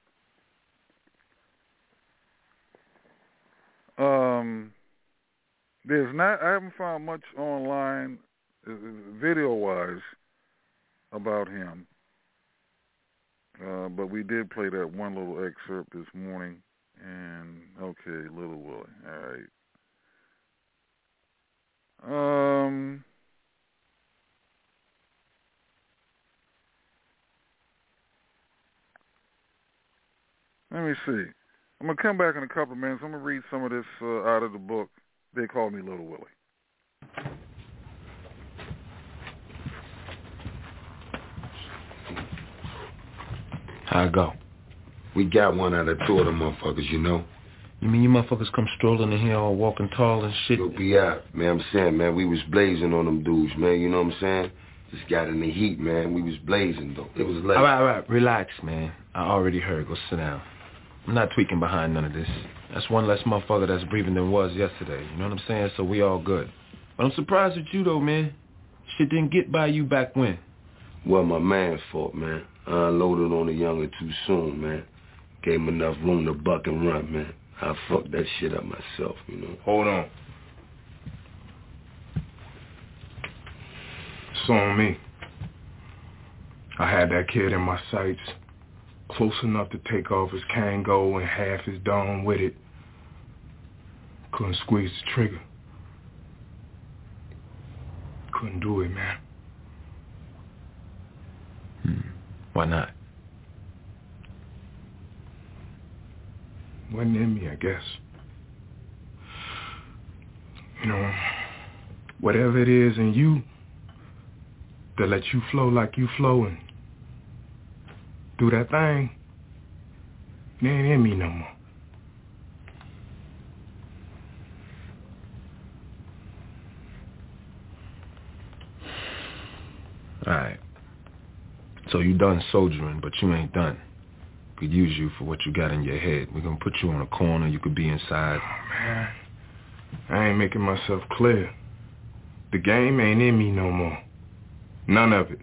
Um, there's not. I haven't found much online, uh, video-wise, about him. Uh, but we did play that one little excerpt this morning, and okay, Little Willie. All right. Um. Let me see. I'm gonna come back in a couple of minutes. I'm gonna read some of this uh, out of the book. They Call Me Little Willie. How I go? We got one out of two of them motherfuckers, you know. You mean you motherfuckers come strolling in here all walking tall and shit? You'll be out, man. I'm saying, man, we was blazing on them dudes, man. You know what I'm saying? Just got in the heat, man. We was blazing, though. It was late. All right, all right. Relax, man. I already heard. Go sit down. I'm not tweaking behind none of this. That's one less motherfucker that's breathing than was yesterday. You know what I'm saying? So we all good. But I'm surprised at you, though, man. Shit didn't get by you back when. Well, my man's fault, man. I unloaded on the younger too soon, man. Gave him enough room to buck and run, man. I fucked that shit up myself, you know. Hold on. It's on me. I had that kid in my sights, close enough to take off his Kango and half his dome with it. Couldn't squeeze the trigger. Couldn't do it, man. Hmm. Why not? Wasn't in me, I guess. You know, whatever it is in you that lets you flow like you flow and do that thing, it ain't in me no more. Alright. So you done soldiering, but you ain't done. Could use you for what you got in your head. We're gonna put you on a corner, you could be inside. Oh, man. I ain't making myself clear. The game ain't in me no more. None of it.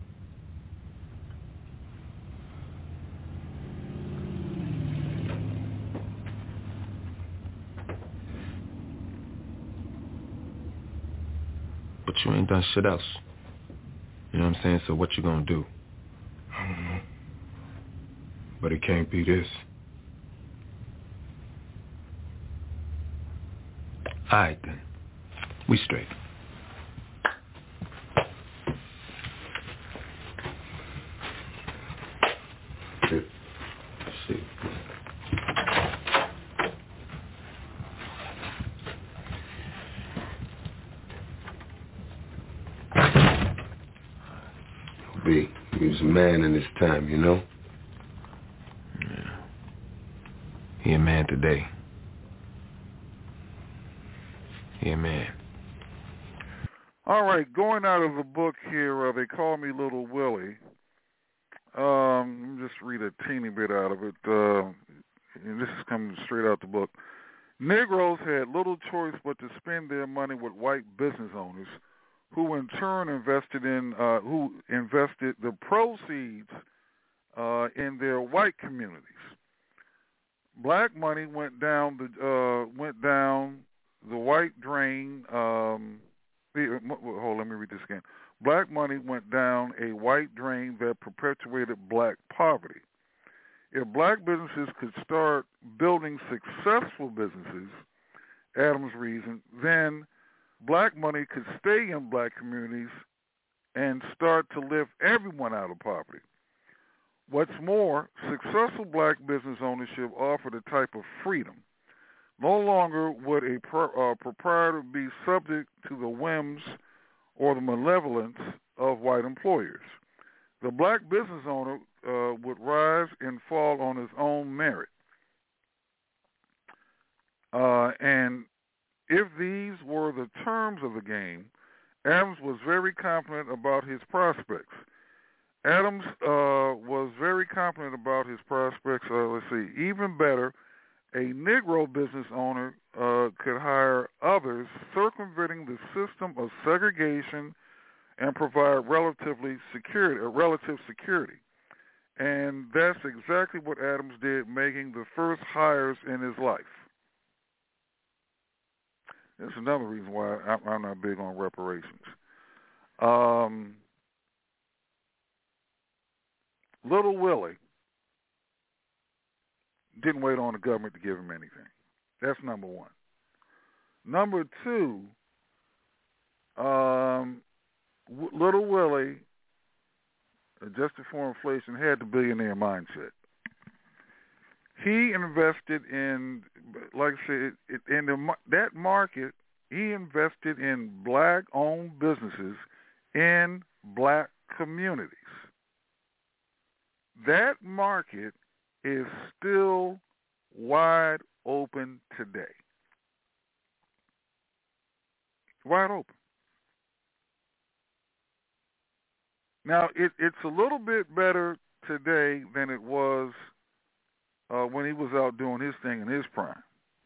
But you ain't done shit else. You know what I'm saying? So what you gonna do? I don't know. But it can't be this. All right, then. We straight. Let's see. B, he was a man in his time, you know? Yeah. He a man today. He a man. All right, going out of the book here, uh, They Call Me Little Willie. Um, let me just read a teeny bit out of it. Uh, and this is coming straight out the book. Negroes had little choice but to spend their money with white business owners, who in turn invested in uh, who invested the proceeds uh, in their white communities. Black money went down the uh, went down the white drain. Um, the, hold, on, let me read this again. Black money went down a white drain that perpetuated black poverty. If black businesses could start building successful businesses, Adams reasoned, then black money could stay in black communities and start to lift everyone out of poverty. What's more, successful black business ownership offered a type of freedom. No longer would a pro, uh, proprietor be subject to the whims or the malevolence of white employers. The black business owner uh, would rise and fall on his own merit. Uh, and if these were the terms of the game, Adams was very confident about his prospects. Adams uh, was very confident about his prospects. Uh, let's see, even better, a Negro business owner uh, could hire others, circumventing the system of segregation and provide relatively security, uh, relative security. And that's exactly what Adams did, making the first hires in his life. That's another reason why I'm not big on reparations. Um, Little Willie didn't wait on the government to give him anything. That's number one. Number two, um, w- Little Willie, adjusted for inflation, had the billionaire mindset. He invested in, like I said, it, in the, that market, he invested in black-owned businesses in black communities. That market is still wide open today. Wide open. Now, it, it's a little bit better today than it was uh, when he was out doing his thing in his prime.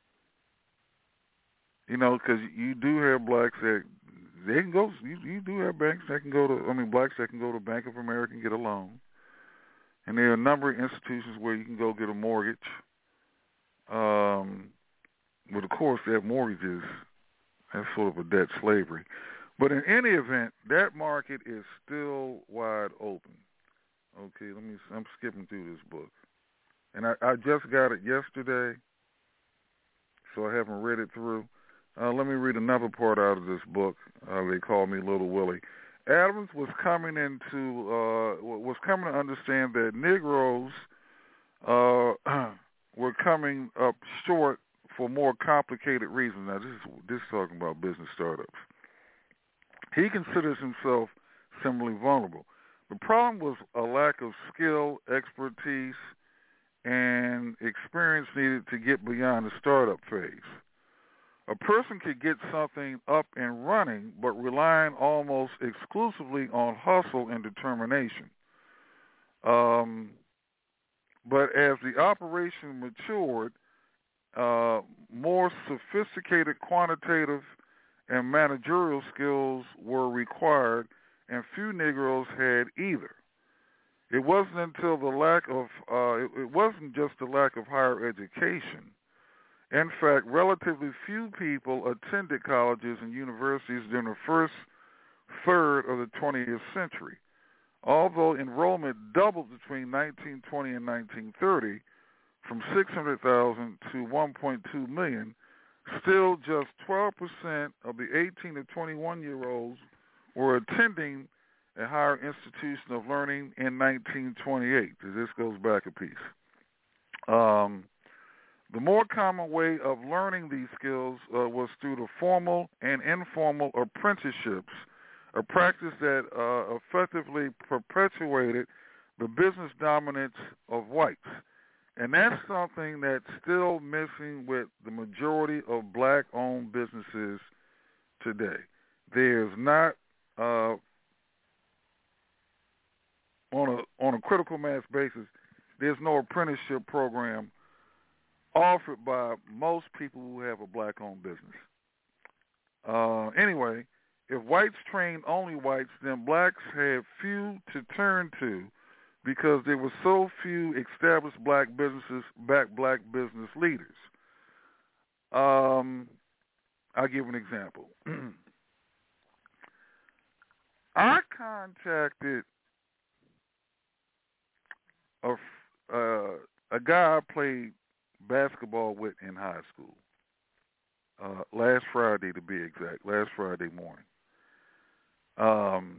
You know, because you do have blacks that they can go. You, you do have banks that can go to. I mean, blacks that can go to Bank of America and get a loan. And there are a number of institutions where you can go get a mortgage. Um, but of course, that mortgage is that's sort of a debt slavery. But in any event, that market is still wide open. Okay, let me. I'm skipping through this book, and I, I just got it yesterday, so I haven't read it through. Uh, let me read another part out of this book. Uh, They Call Me Little Willie. Adams was coming into uh, was coming to understand that Negroes uh, were coming up short for more complicated reasons. Now, this is this is talking about business startups. He considers himself similarly vulnerable. The problem was a lack of skill, expertise, and experience needed to get beyond the startup phase. A person could get something up and running, but relying almost exclusively on hustle and determination. Um, but as the operation matured, uh, more sophisticated quantitative and managerial skills were required, and few Negroes had either. It wasn't until the lack of, uh, it, it wasn't just the lack of higher education. In fact, relatively few people attended colleges and universities during the first third of the twentieth century. Although enrollment doubled between nineteen twenty and nineteen thirty, from six hundred thousand to one point two million, still just twelve percent of the eighteen to twenty-one-year-olds were attending a higher institution of learning in nineteen twenty-eight. This goes back a piece. Um, the more common way of learning these skills uh, was through the formal and informal apprenticeships, a practice that uh, effectively perpetuated the business dominance of whites. And that's something that's still missing with the majority of black-owned businesses today. there's not uh, on a on a critical mass basis, there's no apprenticeship program offered by most people who have a black-owned business. Uh, anyway, if whites train only whites, then blacks have few to turn to because there were so few established black businesses, back black business leaders. Um, I'll give an example. I contacted a, uh, a guy I played basketball with in high school. Uh, last Friday, to be exact, last Friday morning. Um,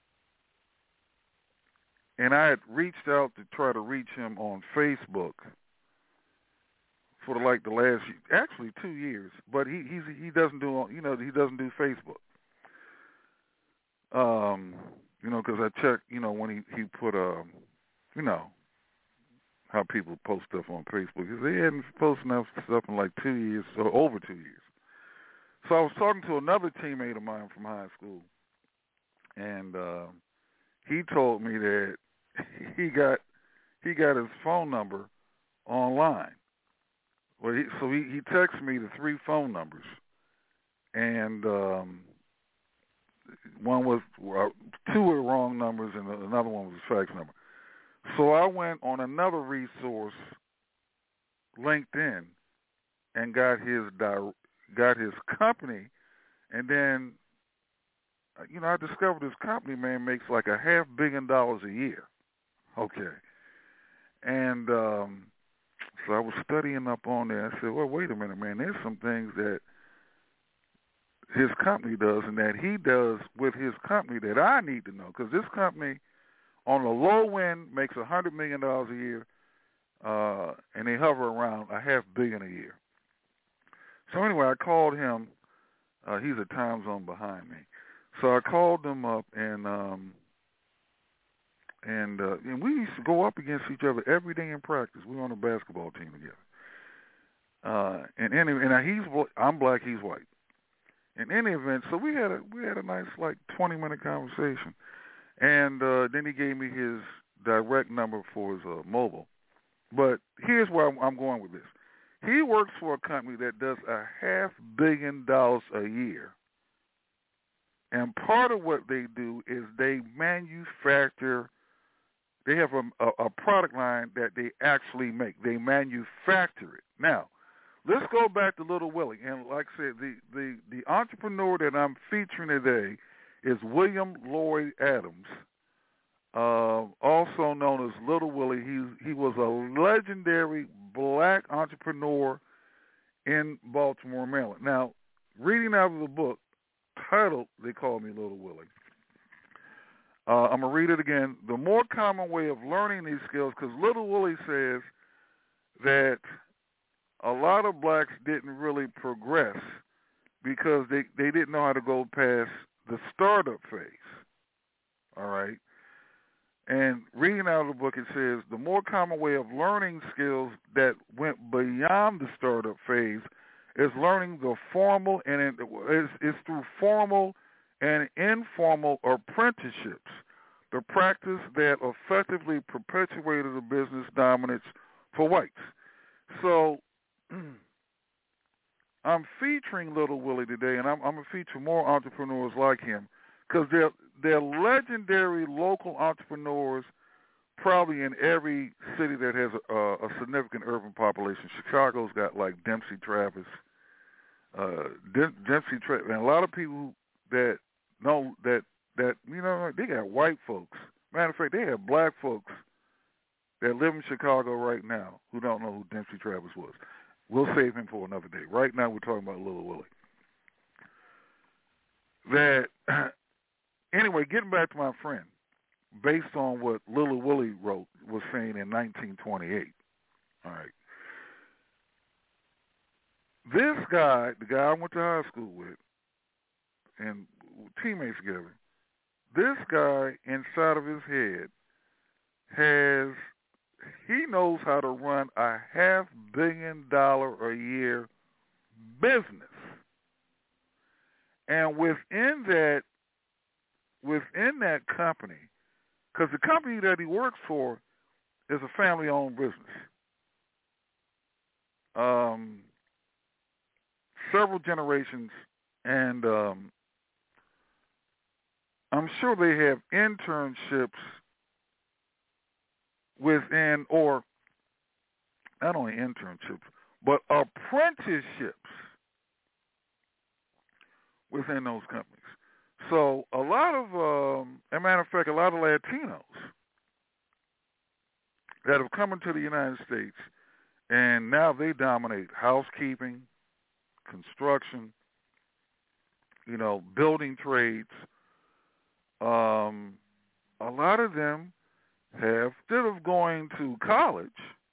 and I had reached out to try to reach him on Facebook for the, like the last, actually two years. But he he's, he doesn't do you know he doesn't do Facebook. Um, you know, because I checked, you know, when he he put um, you know, how people post stuff on Facebook. They hadn't posted enough stuff in like two years or over two years. So I was talking to another teammate of mine from high school, and uh, he told me that he got he got his phone number online. Well, he, so he, he texted me the three phone numbers, and um, one was well, two were wrong numbers, and another one was a fax number. So I went on another resource, LinkedIn, and got his di- got his company, and then, you know, I discovered his company, man, makes like a half billion dollars a year. Okay. And um, so I was studying up on there. I said, well, wait a minute, man, there's some things that his company does and that he does with his company that I need to know, because this company, on the low end, makes one hundred million dollars a year, uh, and they hover around a half billion a year. So anyway, I called him. Uh, he's a time zone behind me. So I called him up, and um, and uh, and we used to go up against each other every day in practice. We were on a basketball team together. Uh, and anyway, and he's I'm black, he's white. In any event, so we had a we had a nice like twenty minute conversation, and uh, then he gave me his direct number for his uh, mobile. But here's where I'm, I'm going with this. He works for a company that does a half billion dollars a year. And part of what they do is they manufacture, they have a, a, a product line that they actually make. They manufacture it. Now, let's go back to Little Willie. And like I said, the, the, the entrepreneur that I'm featuring today is William Lloyd Adams, uh, also known as Little Willie. He, he was a legendary black entrepreneur in Baltimore, Maryland. Now, reading out of the book titled They Call Me Little Willie, uh, I'm going to read it again. The more common way of learning these skills, because Little Willie says that a lot of blacks didn't really progress because they, they didn't know how to go past the startup phase. All right? And reading out of the book, it says, the more common way of learning skills that went beyond the startup phase is learning the formal, and it, it's, it's through formal and informal apprenticeships, the practice that effectively perpetuated the business dominance for whites. So I'm featuring Little Willie today, and I'm, I'm going to feature more entrepreneurs like him, because they're, they're legendary local entrepreneurs probably in every city that has a, a significant urban population. Chicago's got like Dempsey Travis, uh, Dempsey Travis, and a lot of people that know that, that, you know, they got white folks. Matter of fact, they have black folks that live in Chicago right now who don't know who Dempsey Travis was. We'll save him for another day. Right now we're talking about Little Willie. That, anyway, getting back to my friend, based on what Little Willie wrote, was saying in nineteen twenty-eight. All right. This guy, the guy I went to high school with, and teammates together, this guy inside of his head has, he knows how to run a half billion dollar a year business. And within that, within that company, because the company that he works for is a family-owned business. Um, several generations, and um, I'm sure they have internships within, or not only internships, but apprenticeships within those companies. So a lot of, um, as a matter of fact, a lot of Latinos that have come into the United States, and now they dominate housekeeping, construction, you know, building trades. Um, a lot of them have, instead of going to college,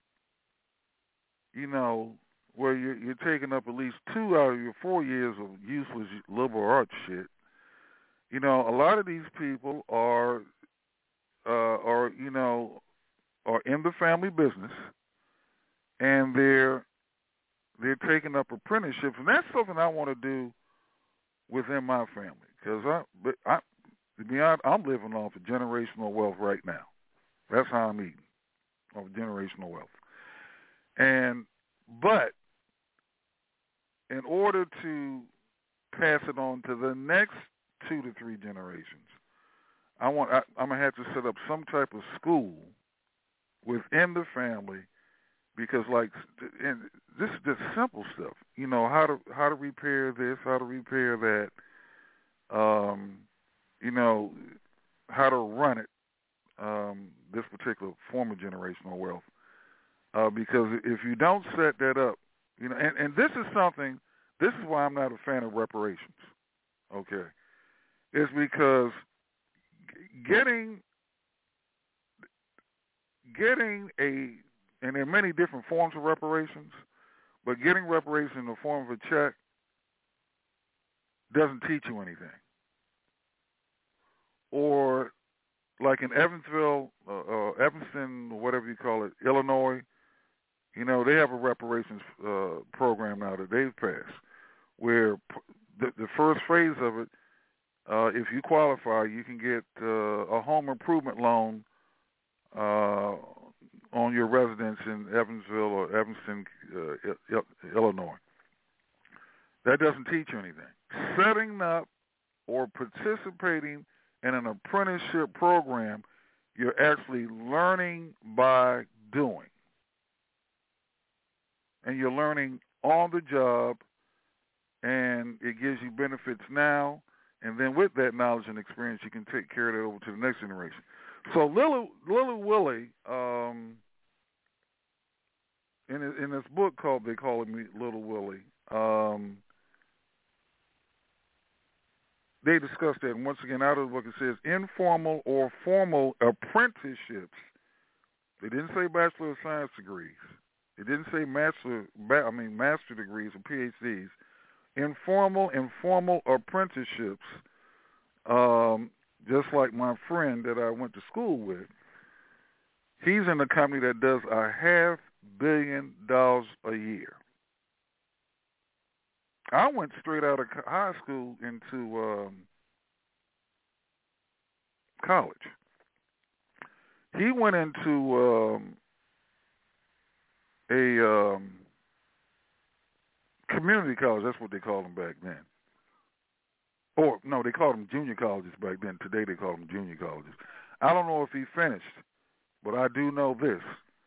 you know, where you're, you're taking up at least two out of your four years of useless liberal arts shit, you know, a lot of these people are, uh, are, you know, are in the family business, and they're they're taking up apprenticeships, and that's something I want to do within my family, because I, but I, to be honest, I'm living off of generational wealth right now. That's how I'm eating, off of generational wealth. And but in order to pass it on to the next two to three generations, I want I, I'm gonna have to set up some type of school within the family, because like, and this is just simple stuff, you know, how to how to repair this, how to repair that, um, you know, how to run it, um, this particular form of generational wealth, uh, because if you don't set that up, you know, and, and this is something, this is why I'm not a fan of reparations, okay, it's because getting Getting a, and there are many different forms of reparations, but getting reparations in the form of a check doesn't teach you anything. Or like in Evansville, uh, uh, Evanston, or whatever you call it, Illinois, you know, they have a reparations uh, program now that they've passed, where the, the first phase of it, uh, if you qualify, you can get uh, a home improvement loan Uh, on your residence in Evansville or Evanston, uh, Illinois. That doesn't teach you anything. Setting up or participating in an apprenticeship program, you're actually learning by doing. And you're learning on the job, and it gives you benefits now, and then with that knowledge and experience, you can take care of that over to the next generation. So Lily, Lily Willie, um, in in this book called They Call Me Little Willie, um, they discussed that. And once again, out of the book it says informal or formal apprenticeships. They didn't say Bachelor of Science degrees. They didn't say master, I mean master degrees or P H Ds. Informal and formal apprenticeships. Um, Just like my friend that I went to school with, he's in a company that does a half billion dollars a year. I went straight out of high school into um, college. He went into um, a um, community college. That's what they called them back then. Or, no, they called them junior colleges back then. Today they call them junior colleges. I don't know if he finished, but I do know this.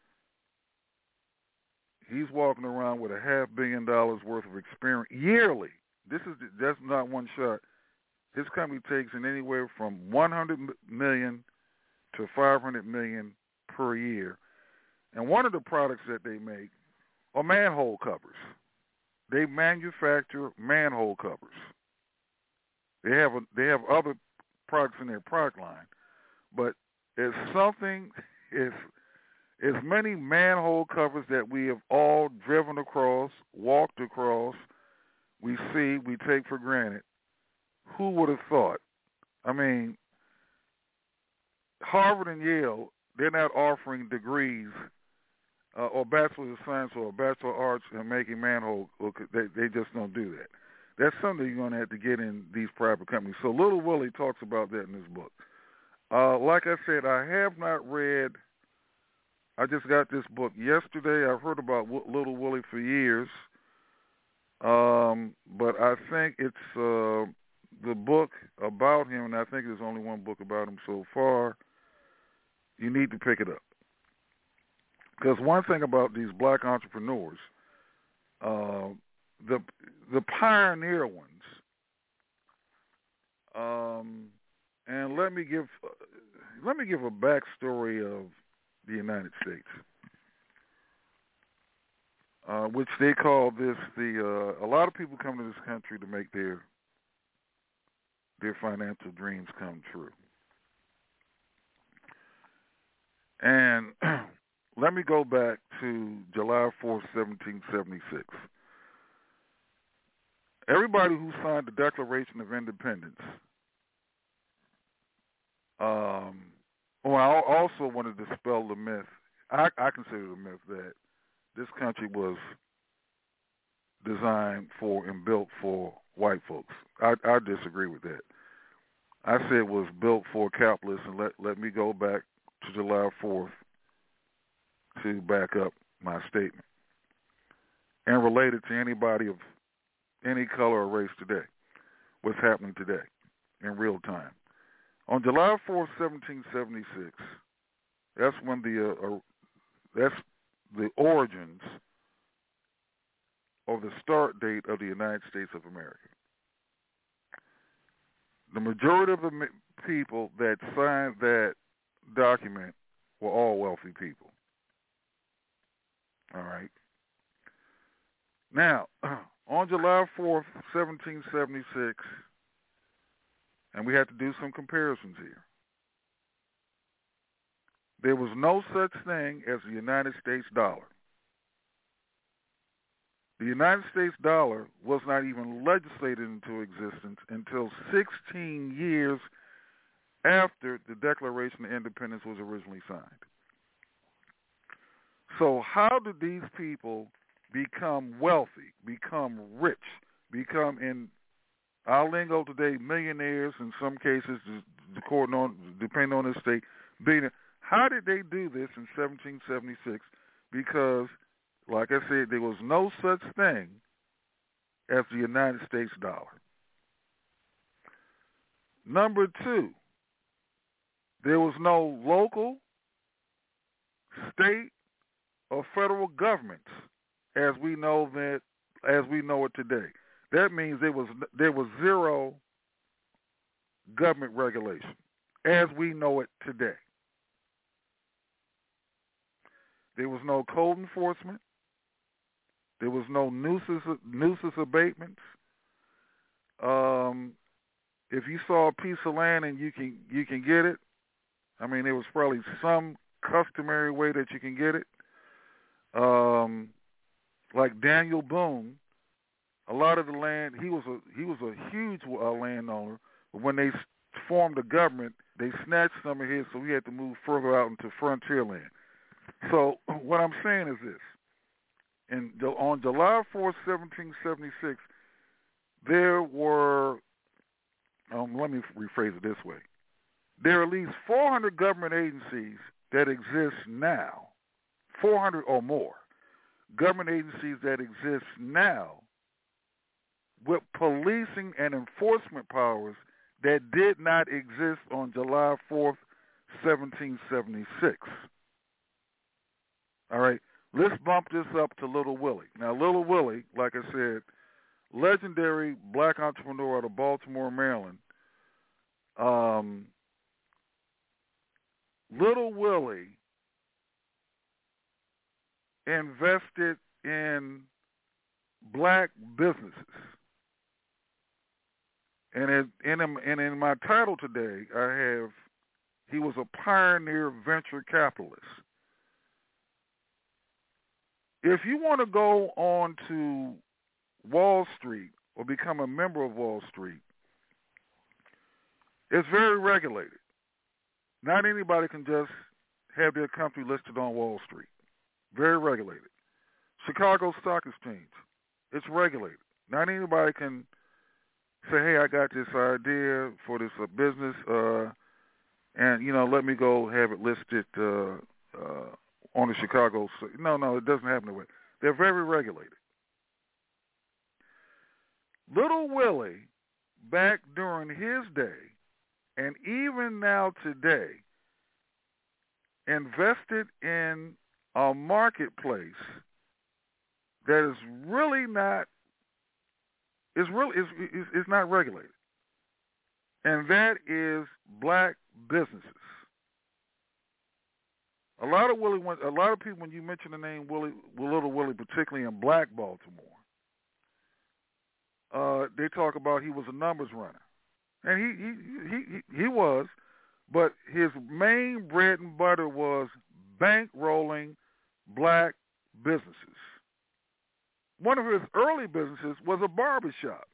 He's walking around with a half billion dollars worth of experience yearly. This is that's not one shot. His company takes in anywhere from one hundred million dollars to five hundred million dollars per year. And one of the products that they make are manhole covers. They manufacture manhole covers. They have a, they have other products in their product line, but it's something, it's, it's many manhole covers that we have all driven across, walked across, we see, we take for granted. Who would have thought? I mean, Harvard and Yale, they're not offering degrees uh, or Bachelor of Science or Bachelor of Arts in making manhole, they, they just don't do that. that's something you're going to have to get in these private companies. So Little Willie talks about that in his book. Uh, like I said, I have not read, I just got this book yesterday. I've heard about w- Little Willie for years, um, but I think it's uh, the book about him, and I think there's only one book about him so far. You need to pick it up. Because one thing about these black entrepreneurs, uh, the the pioneer ones, um, and let me give uh, let me give a backstory of the United States, uh, which they call this the. Uh, a lot of people come to this country to make their their financial dreams come true, and let me go back to July fourth, seventeen seventy-six. Everybody who signed the Declaration of Independence, um, well, I also wanted to dispel the myth. I, I consider the myth that this country was designed for and built for white folks. I, I disagree with that. I said it was built for capitalists, and let, let me go back to July fourth to back up my statement and relate it to anybody of any color or race today, what's happening today in real time. On July fourth, seventeen seventy-six, that's when the uh, uh, that's the origins of the start date of the United States of America. The majority of the people that signed that document were all wealthy people. All right. Now, on July fourth, seventeen seventy-six, and we had to do some comparisons here, there was no such thing as the United States dollar. The United States dollar was not even legislated into existence until sixteen years after the Declaration of Independence was originally signed. So how did these people become wealthy, become rich, become, in our lingo today, millionaires, in some cases, depending on the state, billionaires? How did they do this in seventeen seventy-six? Because, like I said, there was no such thing as the United States dollar. Number two, there was no local, state, or federal governments as we know that, as we know it today. That means there was there was zero government regulation as we know it today. There was no code enforcement. There was no nuisance nuisance abatements. Um, if you saw a piece of land and you can you can get it, I mean, there was probably some customary way that you can get it. Um, like Daniel Boone, a lot of the land, he was a he was a huge uh, landowner, but when they formed the government, they snatched some of his, so he had to move further out into frontier land. So what I'm saying is this: in on July fourth, seventeen seventy-six, there were, um, let me rephrase it this way: there are at least four hundred government agencies that exist now, four hundred or more government agencies that exist now with policing and enforcement powers that did not exist on July fourth, seventeen seventy-six. All right, let's bump this up to Little Willie. Now, Little Willie, like I said, legendary black entrepreneur out of Baltimore, Maryland. Um, Little Willie invested in black businesses. And in, in, and in my title today, I have, he was a pioneer venture capitalist. If you want to go on to Wall Street or become a member of Wall Street, it's very regulated. Not anybody can just have their company listed on Wall Street. Very regulated. Chicago Stock Exchange, it's regulated. Not anybody can say, hey, I got this idea for this uh, business, uh, and, you know, let me go have it listed uh, uh, on the Chicago. No, no, it doesn't happen that way. They're very regulated. Little Willie, back during his day, and even now today, invested in a marketplace that is really not is really is is, is not regulated, and that is black businesses. A lot of Willie, a lot of people, when you mention the name Willie, Little Willie, particularly in Black Baltimore, uh, they talk about he was a numbers runner, and he he he he, he was. But his main bread and butter was bankrolling black businesses. One of his early businesses was a barbershop.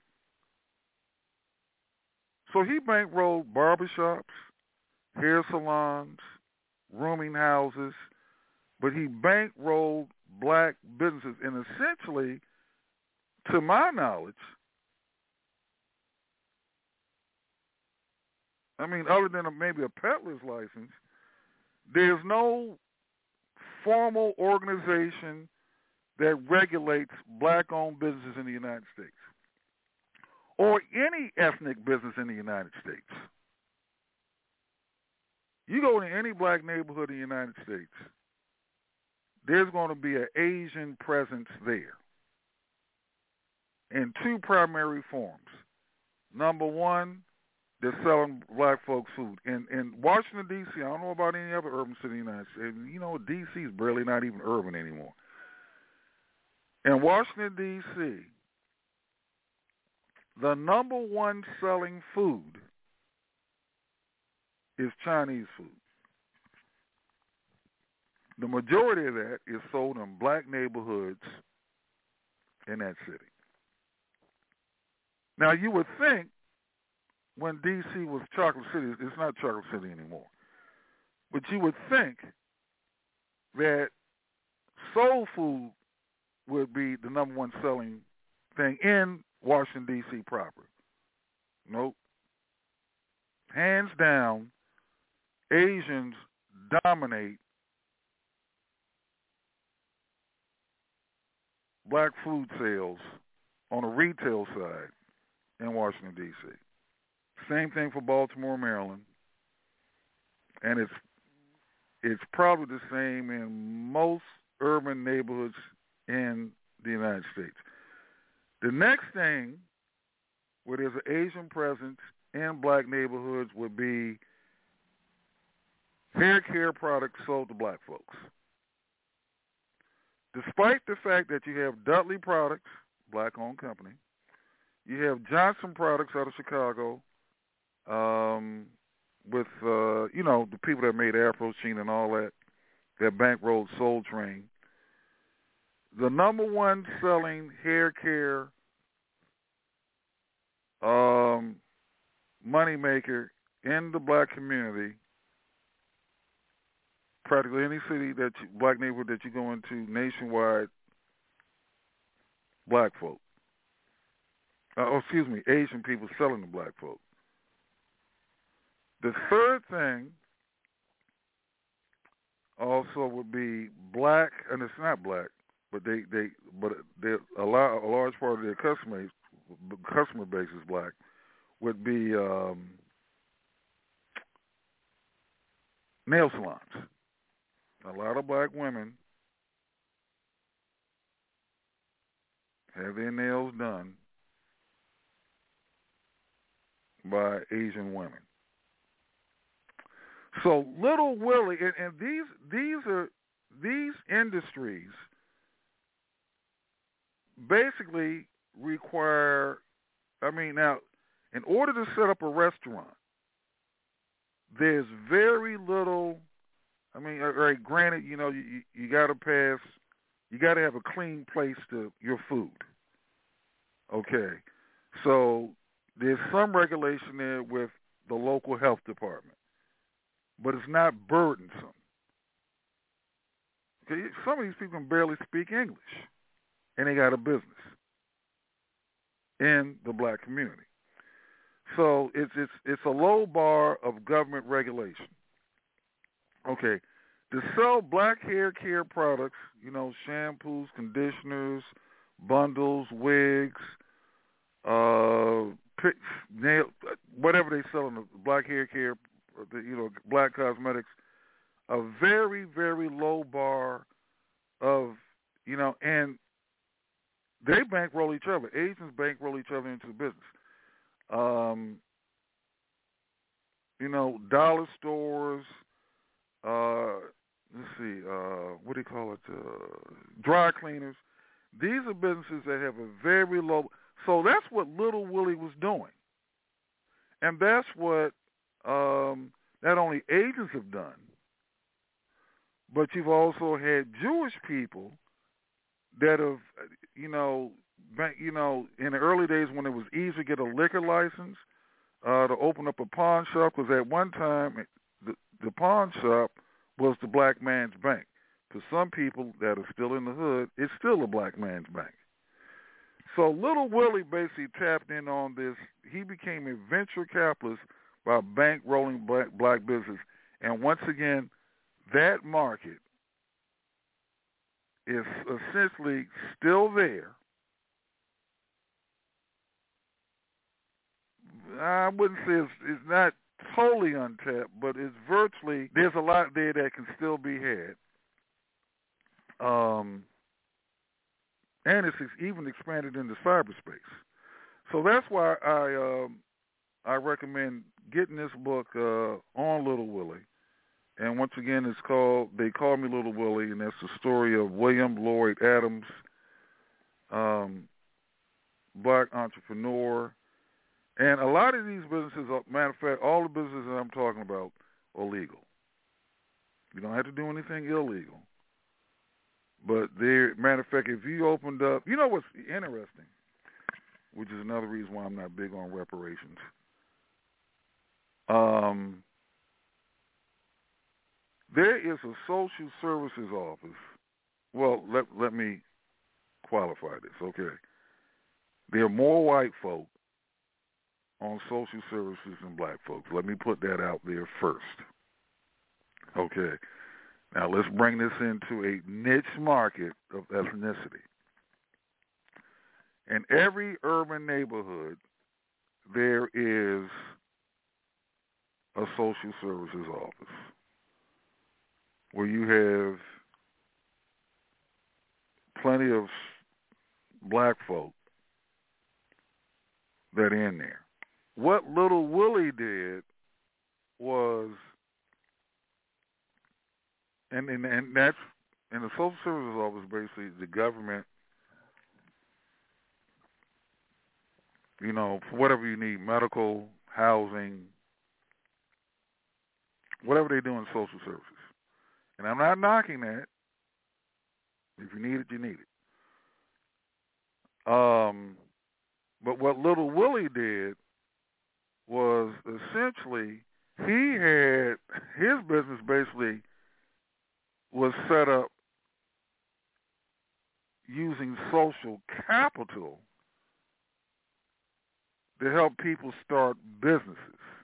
So he bankrolled barbershops, hair salons, rooming houses, but he bankrolled black businesses. And essentially, to my knowledge, I mean, other than a, maybe a peddler's license, there's no formal organization that regulates black-owned businesses in the United States or any ethnic business in the United States. You go to any black neighborhood in the United States, there's going to be an Asian presence there in two primary forms. Number one, they're selling black folks food. In in Washington, D C, I don't know about any other urban city in the United States. You know, D C is barely not even urban anymore. In Washington, D C, the number one selling food is Chinese food. The majority of that is sold in black neighborhoods in that city. Now, you would think when D C was Chocolate City, it's not Chocolate City anymore, but you would think that soul food would be the number one selling thing in Washington, D C proper. Nope. Hands down, Asians dominate black food sales on the retail side in Washington, D C. Same thing for Baltimore, Maryland, and it's it's probably the same in most urban neighborhoods in the United States. The next thing where there's an Asian presence in black neighborhoods would be hair care products sold to black folks. Despite the fact that you have Dudley Products, black-owned company, you have Johnson Products out of Chicago, um, with, uh, you know, the people that made Afro Sheen and all that, that bankrolled Soul Train. The number one selling hair care um, moneymaker in the black community, practically any city that you, black neighborhood that you go into nationwide, black folk. Uh, oh, excuse me, Asian people selling to black folk. The third thing also would be black, and it's not black, but they they but they a, lot, a large part of their customer customer base is black. Would be um, nail salons. A lot of black women have their nails done by Asian women. So Little Willie, and, and these these are these industries basically require. I mean, now, in order to set up a restaurant, there's very little. I mean, all right, granted, you know, you you got to pass. You got to have a clean place to your food. Okay, so there's some regulation there with the local health department, but it's not burdensome. Okay, some of these people can barely speak English, and they got a business in the black community. So it's it's it's a low bar of government regulation. Okay, to sell black hair care products, you know, shampoos, conditioners, bundles, wigs, uh, pick, nail, whatever they sell in the black hair care, the, you know, black cosmetics, a very very low bar of, you know, and they bankroll each other. Asians bankroll each other into the business. Um, you know, dollar stores, uh, let's see, uh, what do you call it, uh, dry cleaners. These are businesses that have a very low, so that's what Little Willie was doing. And that's what um, not only Asians have done, but you've also had Jewish people that have, you know, you know, in the early days when it was easy to get a liquor license, uh, to open up a pawn shop, because at one time the, the pawn shop was the black man's bank. For some people that are still in the hood, it's still a black man's bank. So Little Willie basically tapped in on this. He became a venture capitalist by bankrolling black, black business. And once again, that market is essentially still there. I wouldn't say it's, it's not totally untapped, but it's virtually, there's a lot there that can still be had. Um, and it's even expanded into cyberspace. So that's why I um, I recommend getting this book uh, on Little Willie. And once again, it's called They Call Me Little Willie, and that's the story of William Lloyd Adams, um, black entrepreneur. And a lot of these businesses, matter of fact, all the businesses that I'm talking about are legal. You don't have to do anything illegal. But there, matter of fact, if you opened up, you know what's interesting, which is another reason why I'm not big on reparations. Um, there is a social services office. Well, let let me qualify this, okay? There are more white folk on social services than black folks. Let me put that out there first. Okay. Now let's bring this into a niche market of ethnicity. In every urban neighborhood, there is a social services office where you have plenty of black folk that are in there. What Little Willie did was, and, and and that's, in the social services office, basically the government, you know, for whatever you need, medical, housing, whatever they do in social services. And I'm not knocking that. If you need it, you need it. Um, but what Little Willie did was essentially, he had, his business basically was set up using social capital to help people start businesses.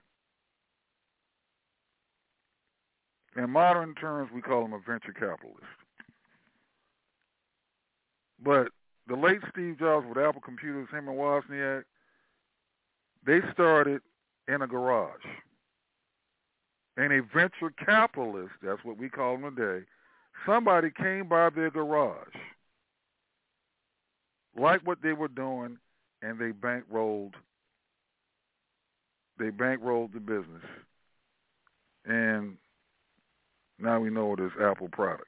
In modern terms, we call him a venture capitalist. But the late Steve Jobs with Apple Computers, him and Wozniak, they started in a garage. And a venture capitalist, that's what we call them today, somebody came by their garage, liked what they were doing, and they bankrolled, they bankrolled the business. And now we know it as Apple products.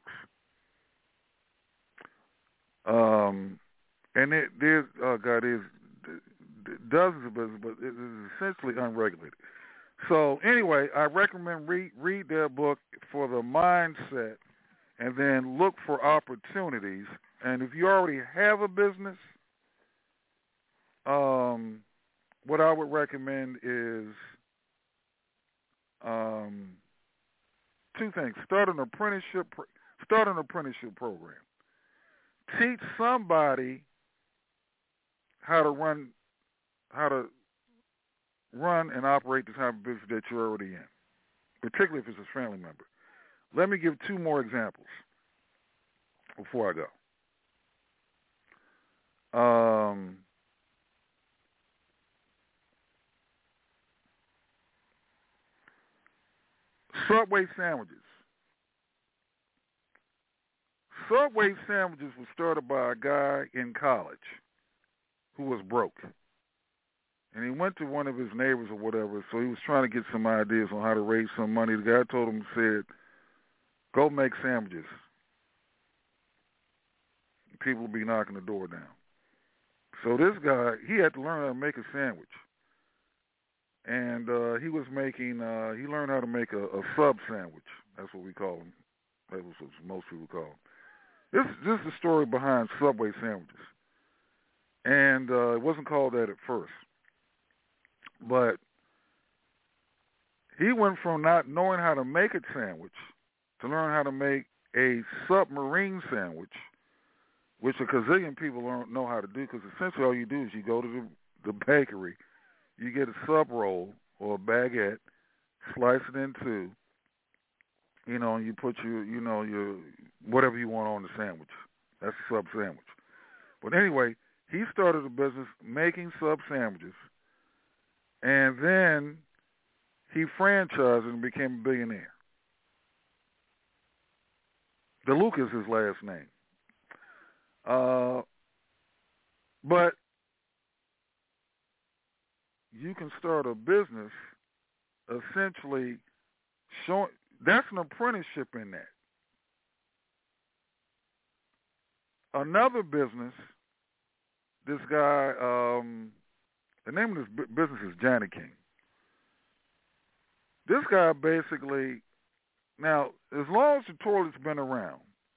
Um, and it, there's, oh God, there's dozens of businesses, but it is essentially unregulated. So anyway, I recommend read, read their book for the mindset and then look for opportunities. And if you already have a business, um, what I would recommend is um, two things. Start an apprenticeship, start an apprenticeship program. Teach somebody how to run, how to run and operate the type of business that you're already in, particularly if it's a family member. Let me give two more examples before I go. Um, Subway sandwiches. Subway sandwiches was started by a guy in college who was broke. And he went to one of his neighbors or whatever, so he was trying to get some ideas on how to raise some money. The guy told him, said, go make sandwiches. People will be knocking the door down. So this guy, he had to learn how to make a sandwich. And uh, he was making, uh, he learned how to make a, a sub sandwich. That's what we call them. That's what most people call them. This, this is the story behind Subway sandwiches. And uh, it wasn't called that at first. But he went from not knowing how to make a sandwich to learn how to make a submarine sandwich, which a gazillion people don't know how to do, because essentially all you do is you go to the, the bakery, you get a sub roll or a baguette, slice it in two, you know, and you put your, you know, your whatever you want on the sandwich. That's a sub sandwich. But anyway, he started a business making sub sandwiches, and then he franchised and became a billionaire. DeLuca is his last name. Uh, but you can start a business essentially showing, that's an apprenticeship in that. Another business, this guy, um, the name of this business is Johnny King. This guy basically, now, as long as the toilet's been around,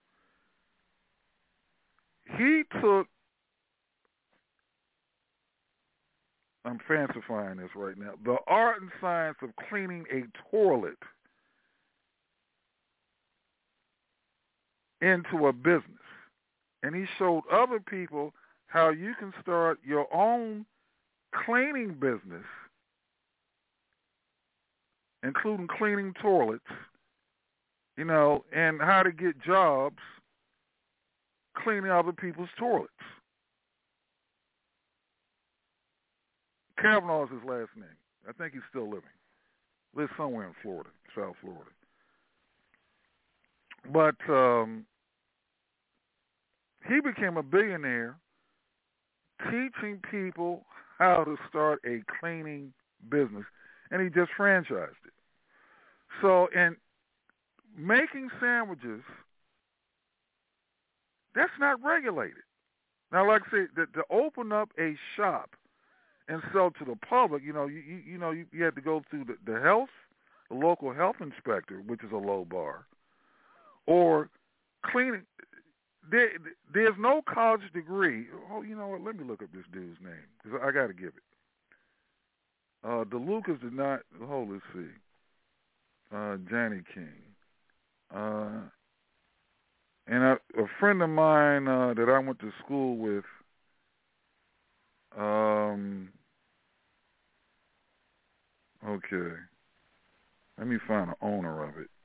he took, I'm fancifying this right now, the art and science of cleaning a toilet into a business. And he showed other people how you can start your own cleaning business, including cleaning toilets, you know, and how to get jobs cleaning other people's toilets. Kavanaugh is his last name. I think he's still living. Lives somewhere in Florida, South Florida. But um, he became a billionaire teaching people how to start a cleaning business, and he just franchised it. So, in making sandwiches, that's not regulated. Now, like I said, to, to open up a shop and sell to the public, you know, you you, you know, you, you have to go through the, the health, the local health inspector, which is a low bar, or cleaning. There, there's no college degree. Oh, you know what? Let me look up this dude's name because I got to give it. Uh, DeLucas did not. Hold, let's see. Uh, Johnny King. Uh, and I, a friend of mine uh, that I went to school with. Um. Okay. Let me find the owner of it.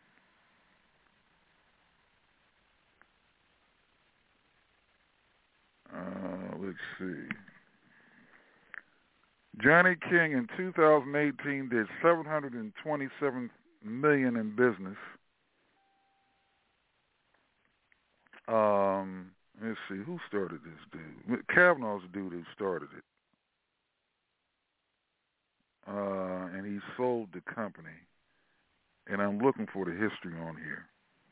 Uh, let's see. Johnny King in two thousand eighteen did seven hundred twenty-seven million dollars in business. Um, let's see, who started this dude? Kavanaugh's the dude who started it. Uh, and he sold the company. And I'm looking for the history on here.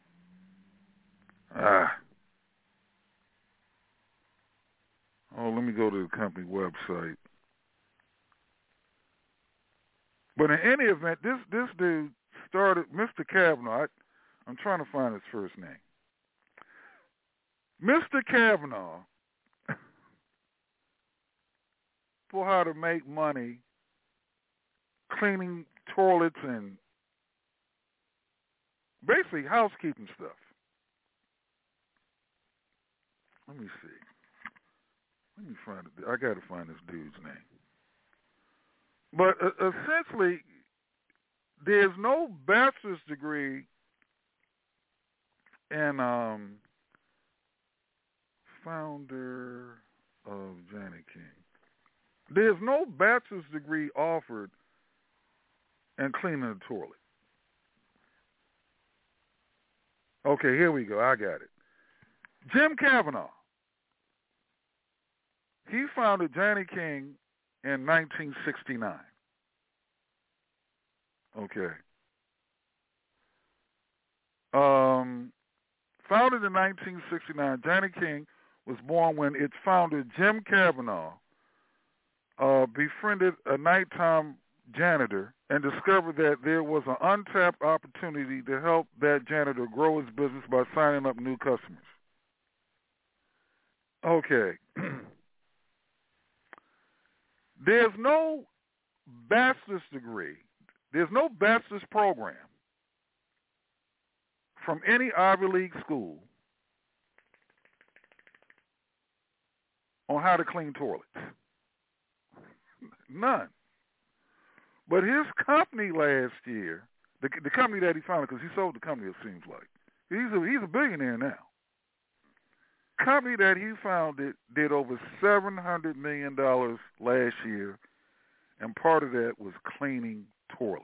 Ah. Oh, let me go to the company website. But in any event, this, this dude started, Mister Kavanaugh, I, I'm trying to find his first name. Mister Kavanaugh, for how to make money cleaning toilets and basically housekeeping stuff. Let me see. Let me find it. I got to find this dude's name. But uh, essentially, there's no bachelor's degree in um, founder of Janet King. There's no bachelor's degree offered in cleaning the toilet. Okay, here we go. I got it. Jim Kavanaugh. He founded Janet King in nineteen sixty-nine. Okay. Um, founded in nineteen sixty-nine, Janet King was born when its founder, Jim Kavanaugh, uh, befriended a nighttime janitor and discovered that there was an untapped opportunity to help that janitor grow his business by signing up new customers. Okay. There's no bachelor's degree. There's no bachelor's program from any Ivy League school on how to clean toilets. None. But his company last year, the, the company that he founded, because he sold the company, it seems like. He's a, he's a billionaire now. Company that he founded did over seven hundred million dollars last year, and part of that was cleaning toilets.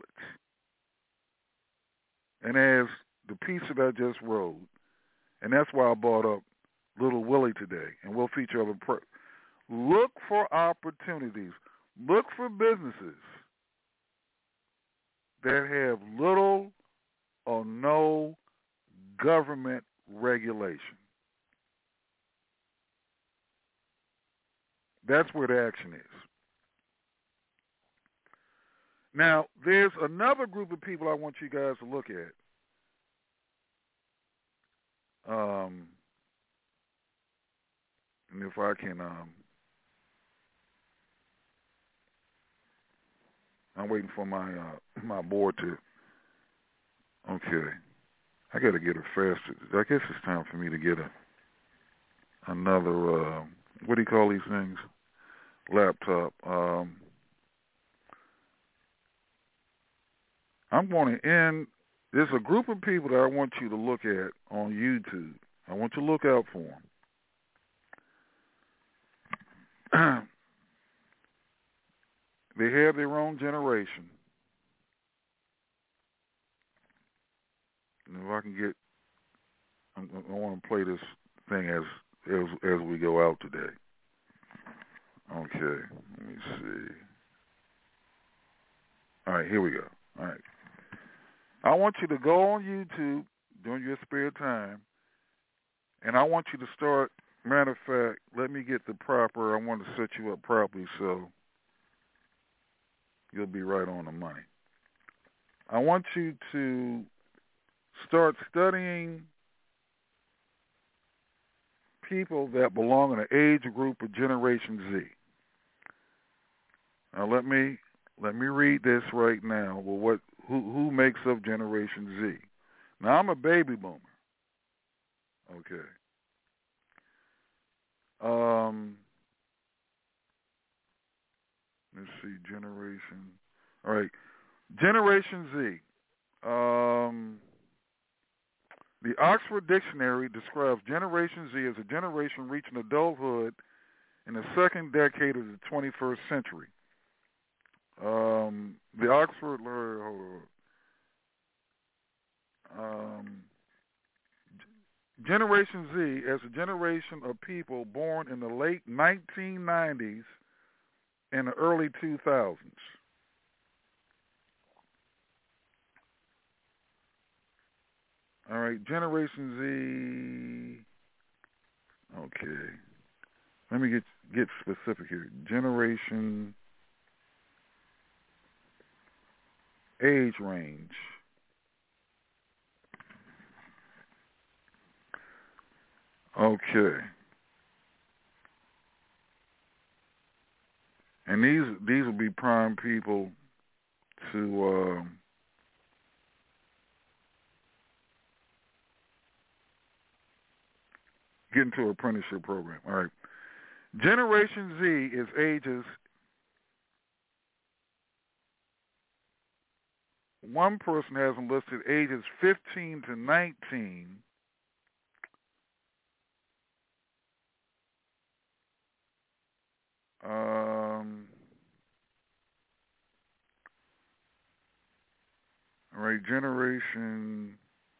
And as the piece that I just wrote, and that's why I brought up Little Willie today, and we'll feature other pro- look for opportunities. Look for businesses that have little or no government regulation. That's where the action is. Now, there's another group of people I want you guys to look at. Um, and if I can, um, I'm waiting for my uh, my board to. Okay, I got to get it faster. I guess it's time for me to get a another. Uh, what do you call these things? Laptop. Um, I'm going to end. There's a group of people that I want you to look at on YouTube. I want you to look out for them. They have their own generation. And if I can get, I, I want to play this thing as as as we go out today. Okay, let me see. All right, here we go. All right. I want you to go on YouTube during your spare time, and I want you to start, matter of fact, let me get the proper, I want to set you up properly so you'll be right on the money. I want you to start studying people that belong in the age group of Generation Z. Now let me let me read this right now. Well, what who who makes up Generation Z? Now I'm a baby boomer. Okay. Um. Let's see, generation. All right, Generation Z. Um. The Oxford Dictionary describes Generation Z as a generation reaching adulthood in the second decade of the twenty-first century. Um, the Oxford, hold on. Um, Generation Z as a generation of people born in the late nineteen nineties and the early two thousands. All right, Generation Z. Okay, let me get get specific here. Generation age range. Okay, and these these will be prime people to. Uh, Get into an apprenticeship program. All right. Generation Z is ages one person has them listed ages fifteen to nineteen. Um, all right, generation.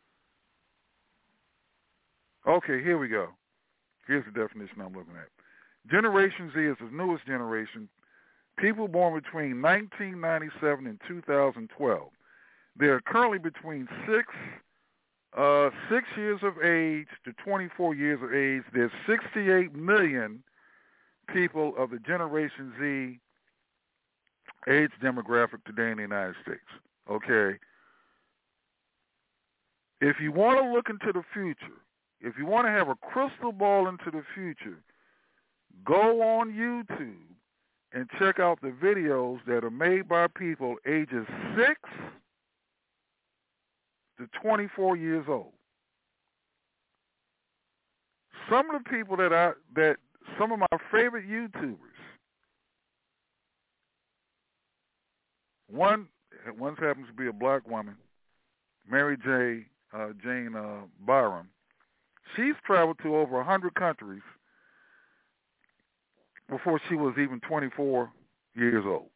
Okay, here we go. Here's the definition I'm looking at. Generation Z is the newest generation. People born between nineteen ninety-seven and two thousand twelve. They are currently between six, uh, six years of age to twenty-four years of age. There's sixty-eight million people of the Generation Z age demographic today in the United States. Okay. If you want to look into the future, if you want to have a crystal ball into the future, go on YouTube and check out the videos that are made by people ages six to twenty-four years old. Some of the people that I that some of my favorite YouTubers. One one happens to be a black woman, Mary J. Uh, Jane uh, Byram. She's traveled to over a hundred countries before she was even twenty-four years old.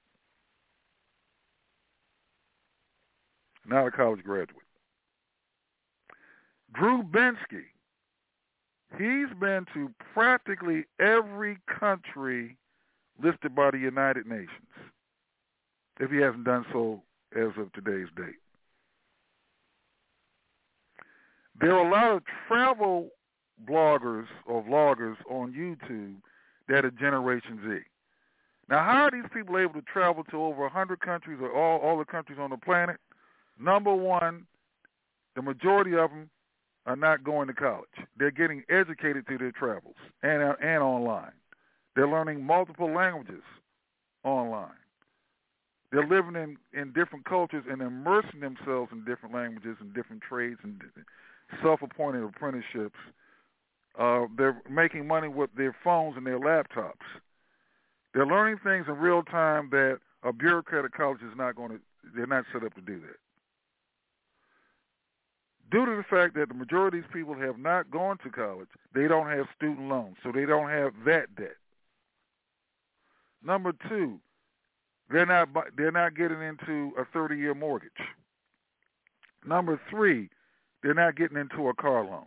Not a college graduate. Drew Bensky, he's been to practically every country listed by the United Nations, if he hasn't done so as of today's date. There are a lot of travel bloggers or vloggers on YouTube that are Generation Z. Now, how are these people able to travel to over one hundred countries or all, all the countries on the planet? Number one, the majority of them are not going to college. They're getting educated through their travels and, and online. They're learning multiple languages online. They're living in, in different cultures and immersing themselves in different languages and different trades and self-appointed apprenticeships. Uh, they're making money with their phones and their laptops. They're learning things in real time that a bureaucrat at college is not going to, they're not set up to do that. Due to the fact that the majority of these people have not gone to college, they don't have student loans, so they don't have that debt. Number two, they're not they're not getting into a thirty-year mortgage. Number three, they're not getting into a car loan.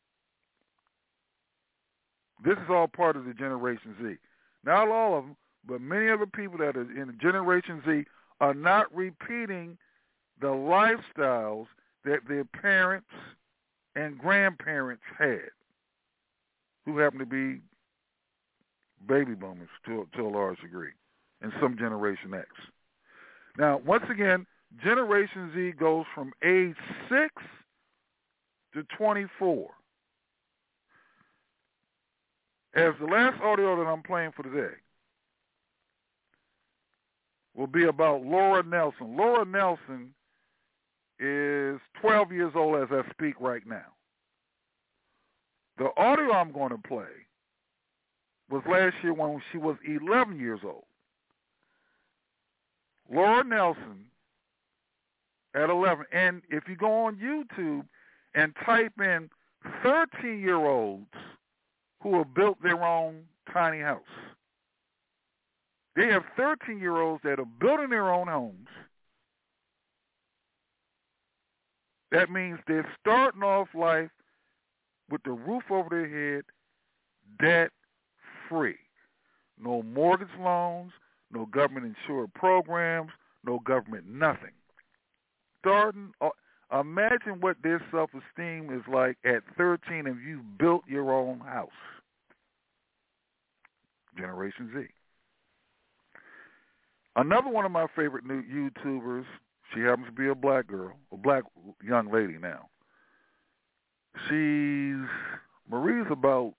This is all part of the Generation Z. Not all of them, but many of the people that are in the Generation Z are not repeating the lifestyles that their parents and grandparents had, who happen to be baby boomers to, to a large degree, and some Generation X. Now, once again, Generation Z goes from age six to twenty-four. As the last audio that I'm playing for today will be about Laura Nelson. Laura Nelson is twelve years old as I speak right now. The audio I'm going to play was last year when she was eleven years old. Laura Nelson at eleven. And if you go on YouTube and type in thirteen-year-olds who have built their own tiny house, they have thirteen-year-olds that are building their own homes. That means they're starting off life with the roof over their head, debt-free. No mortgage loans, no government-insured programs, no government nothing. Starting, uh, imagine what their self-esteem is like at thirteen if you've built your own house. Generation Z. Another one of my favorite new YouTubers, she happens to be a black girl, a black young lady now. She's, Marie's about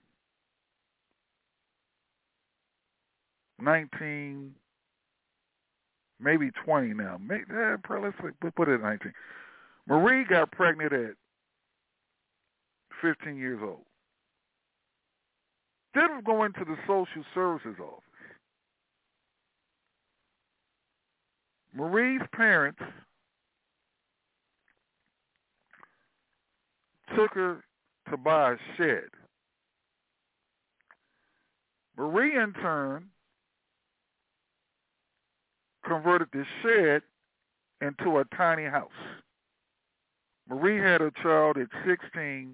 nineteen, maybe twenty now. Maybe, eh, let's put it at nineteen. Marie got pregnant at fifteen years old. Instead of going to the social services office, Marie's parents took her to buy a shed. Marie, in turn, converted the shed into a tiny house. Marie had a child at sixteen,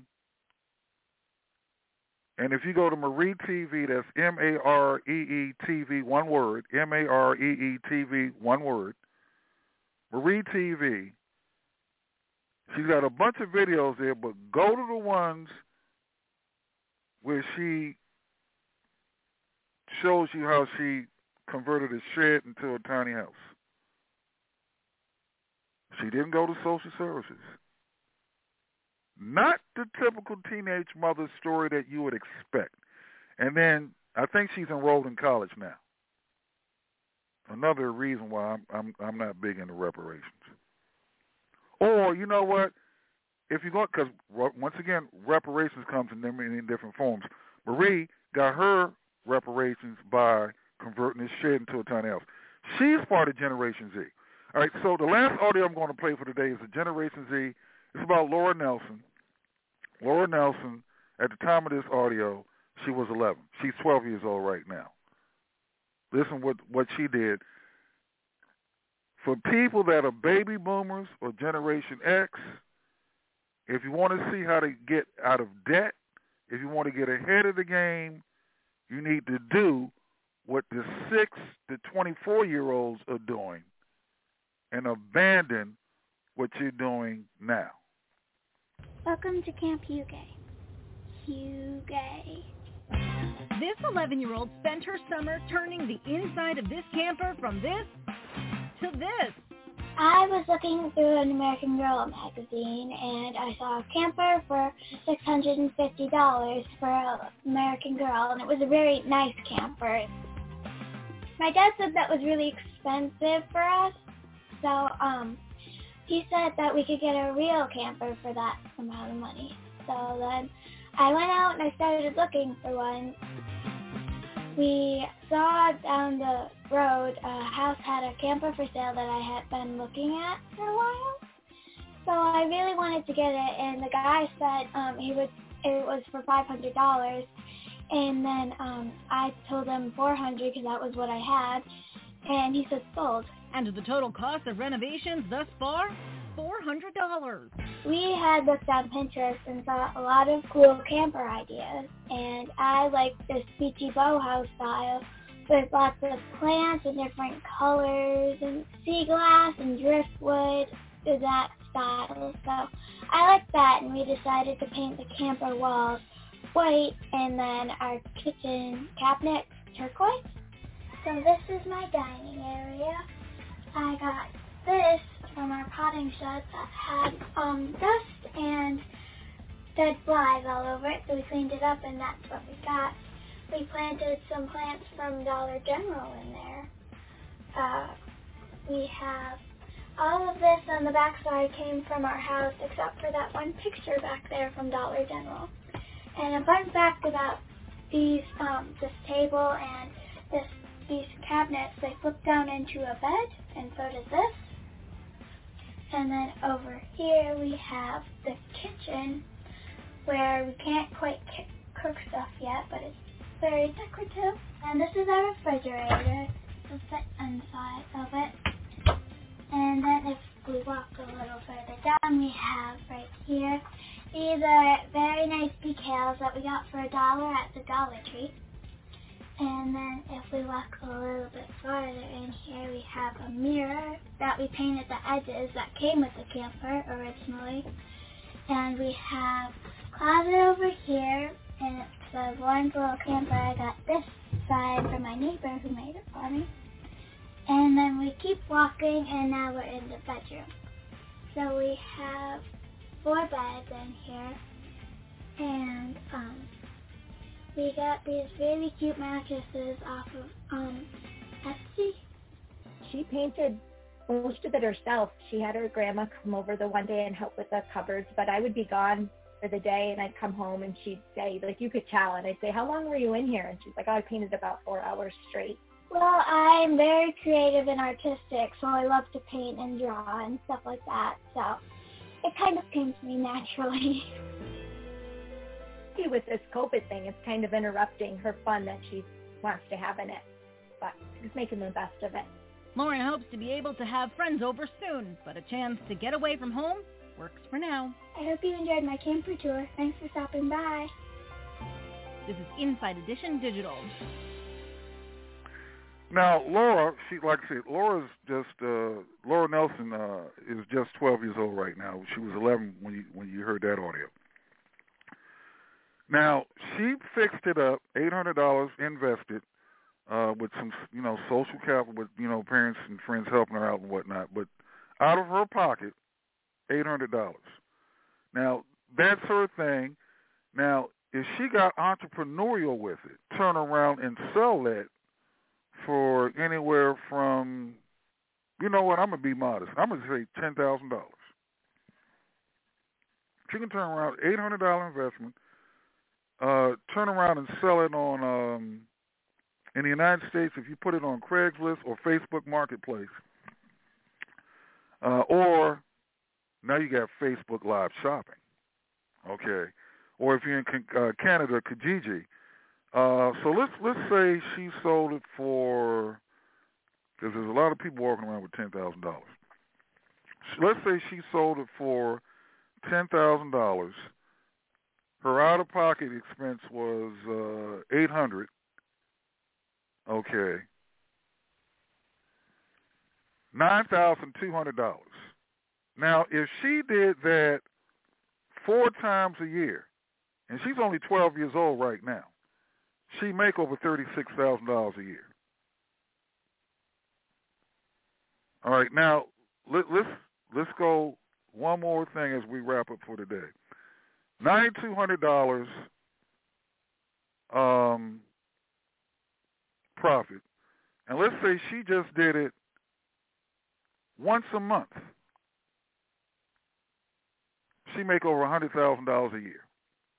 and if you go to Marie T V, that's M A R E E T V, one word, M A R E E T V, one word, Marie T V, she's got a bunch of videos there, but go to the ones where she shows you how she converted a shed into a tiny house. She didn't go to social services. Not the typical teenage mother story that you would expect. And then I think she's enrolled in college now. Another reason why I'm I'm, I'm not big into reparations. Or you know what? If you go, because once again, reparations comes in many different forms. Marie got her reparations by converting this shed into a tiny house. She's part of Generation Z. All right, so the last audio I'm going to play for today is the Generation Z. It's about Laura Nelson. Laura Nelson, at the time of this audio, she was eleven. She's twelve years old right now. Listen what what she did. For people that are baby boomers or Generation X, if you want to see how to get out of debt, if you want to get ahead of the game, you need to do what the six to twenty-four-year-olds are doing and abandon what you're doing now. Welcome to Camp Hugo. Hugo. This eleven-year-old spent her summer turning the inside of this camper from this to this. I was looking through an American Girl magazine, and I saw a camper for six hundred fifty dollars for an American Girl, and it was a very nice camper. My dad said that was really expensive for us, so um, he said that we could get a real camper for that amount of money. So then I went out and I started looking for one. We saw down the road a house had a camper for sale that I had been looking at for a while. So I really wanted to get it, and the guy said um, he would it was for five hundred dollars. And then um, I told him four hundred dollars because that was what I had, and he said sold. And the total cost of renovations thus far, four hundred dollars. We had looked on Pinterest and saw a lot of cool camper ideas, and I liked this beachy bow house style with lots of plants and different colors and sea glass and driftwood, that style. So I liked that, and we decided to paint the camper walls white and then our kitchen cabinets turquoise. So this is my dining area. I got this from our potting shed that had um, dust and dead flies all over it, so we cleaned it up, and that's what we got. We planted some plants from Dollar General in there. Uh, we have all of this on the back side came from our house, except for that one picture back there from Dollar General. And a fun fact about these, um, this table and this, these cabinets, they flip down into a bed, and so does this. And then over here we have the kitchen, where we can't quite k- cook stuff yet, but it's very decorative. And this is our refrigerator. It'll fit inside of it. And then if we walk a little further down, we have right here, these are very nice decals that we got for a dollar at the Dollar Tree. And then if we walk a little bit farther in here, we have a mirror that we painted the edges that came with the camper originally. And we have a closet over here, and it's the orange little camper. I got this side from my neighbor who made it for me. And then we keep walking, and now we're in the bedroom. So we have four beds in here, and um, we got these really cute mattresses off of um, Etsy. She painted most of it herself. She had her grandma come over the one day and help with the cupboards, but I would be gone for the day, and I'd come home, and she'd say, like, you could tell, and I'd say, how long were you in here? And she's like, oh, I painted about four hours straight. Well, I'm very creative and artistic, so I love to paint and draw and stuff like that, so it kind of came to me naturally. see with this COVID thing, it's kind of interrupting her fun that she wants to have in it. But she's making the best of it. Lauren hopes to be able to have friends over soon, but a chance to get away from home works for now. I hope you enjoyed my camper tour. Thanks for stopping by. This is Inside Edition Digital. Now, Laura, she like I said, Laura's just uh, Laura Nelson uh, is just twelve years old right now. She was eleven when you when you heard that audio. Now, she fixed it up, eight hundred dollars invested uh, with some, you know, social capital, with, you know, parents and friends helping her out and whatnot. But out of her pocket, eight hundred dollars. Now, that's her thing. Now, if she got entrepreneurial with it, turn around and sell that for anywhere from, you know what, I'm going to be modest. I'm going to say ten thousand dollars. She can turn around, eight hundred dollars investment, uh, turn around and sell it on, um, in the United States, if you put it on Craigslist or Facebook Marketplace, uh, or now you got Facebook Live Shopping, okay, or if you're in uh, Canada, Kijiji. Uh, so let's let's say she sold it for, because there's a lot of people walking around with ten thousand dollars. Let's say she sold it for ten thousand dollars. Her out-of-pocket expense was uh, eight hundred. Okay, nine thousand two hundred dollars. Now, if she did that four times a year, and she's only twelve years old right now, she make over thirty-six thousand dollars a year. All right, now let, let's let's go one more thing as we wrap up for today. Nine thousand two hundred dollars um, profit, and let's say she just did it once a month. She make over one hundred thousand dollars a year.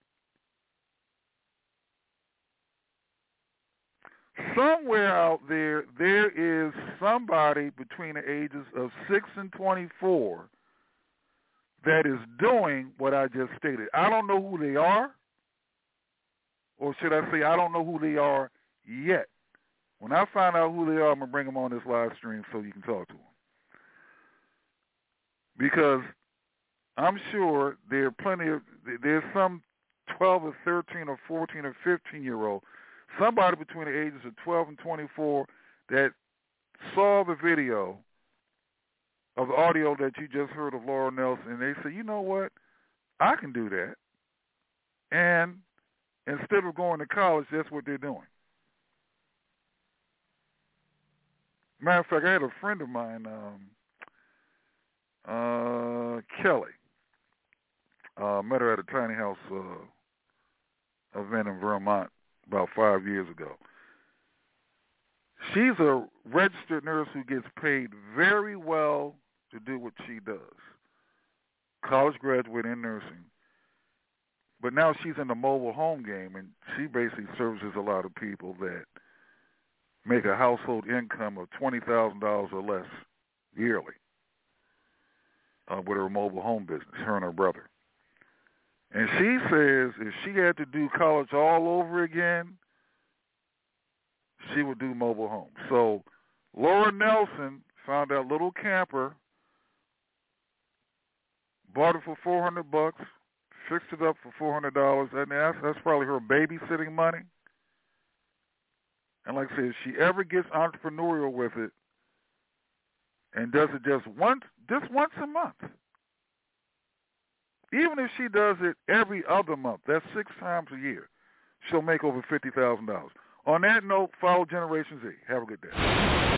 Somewhere out there, there is somebody between the ages of six and twenty-four that is doing what I just stated. I don't know who they are, or should I say I don't know who they are yet. When I find out who they are, I'm going to bring them on this live stream so you can talk to them. Because I'm sure there are plenty of, there's some twelve or thirteen or fourteen or fifteen-year-old, somebody between the ages of twelve and twenty-four that saw the video of the audio that you just heard of Laura Nelson, and they say, you know what, I can do that. And instead of going to college, that's what they're doing. Matter of fact, I had a friend of mine, um, uh, Kelly. Uh, met her at a tiny house uh, event in Vermont about five years ago. She's a registered nurse who gets paid very well to do what she does. College graduate in nursing. But now she's in the mobile home game, and she basically services a lot of people that make a household income of twenty thousand dollars or less yearly uh, with her mobile home business, her and her brother. And she says if she had to do college all over again, she would do mobile homes. So Laura Nelson found that little camper, bought it for four hundred bucks, fixed it up for four hundred dollars, and that's, that's probably her babysitting money. And like I said, if she ever gets entrepreneurial with it and does it just once, just once a month, even if she does it every other month, that's six times a year, she'll make over fifty thousand dollars. On that note, follow Generation Z. Have a good day.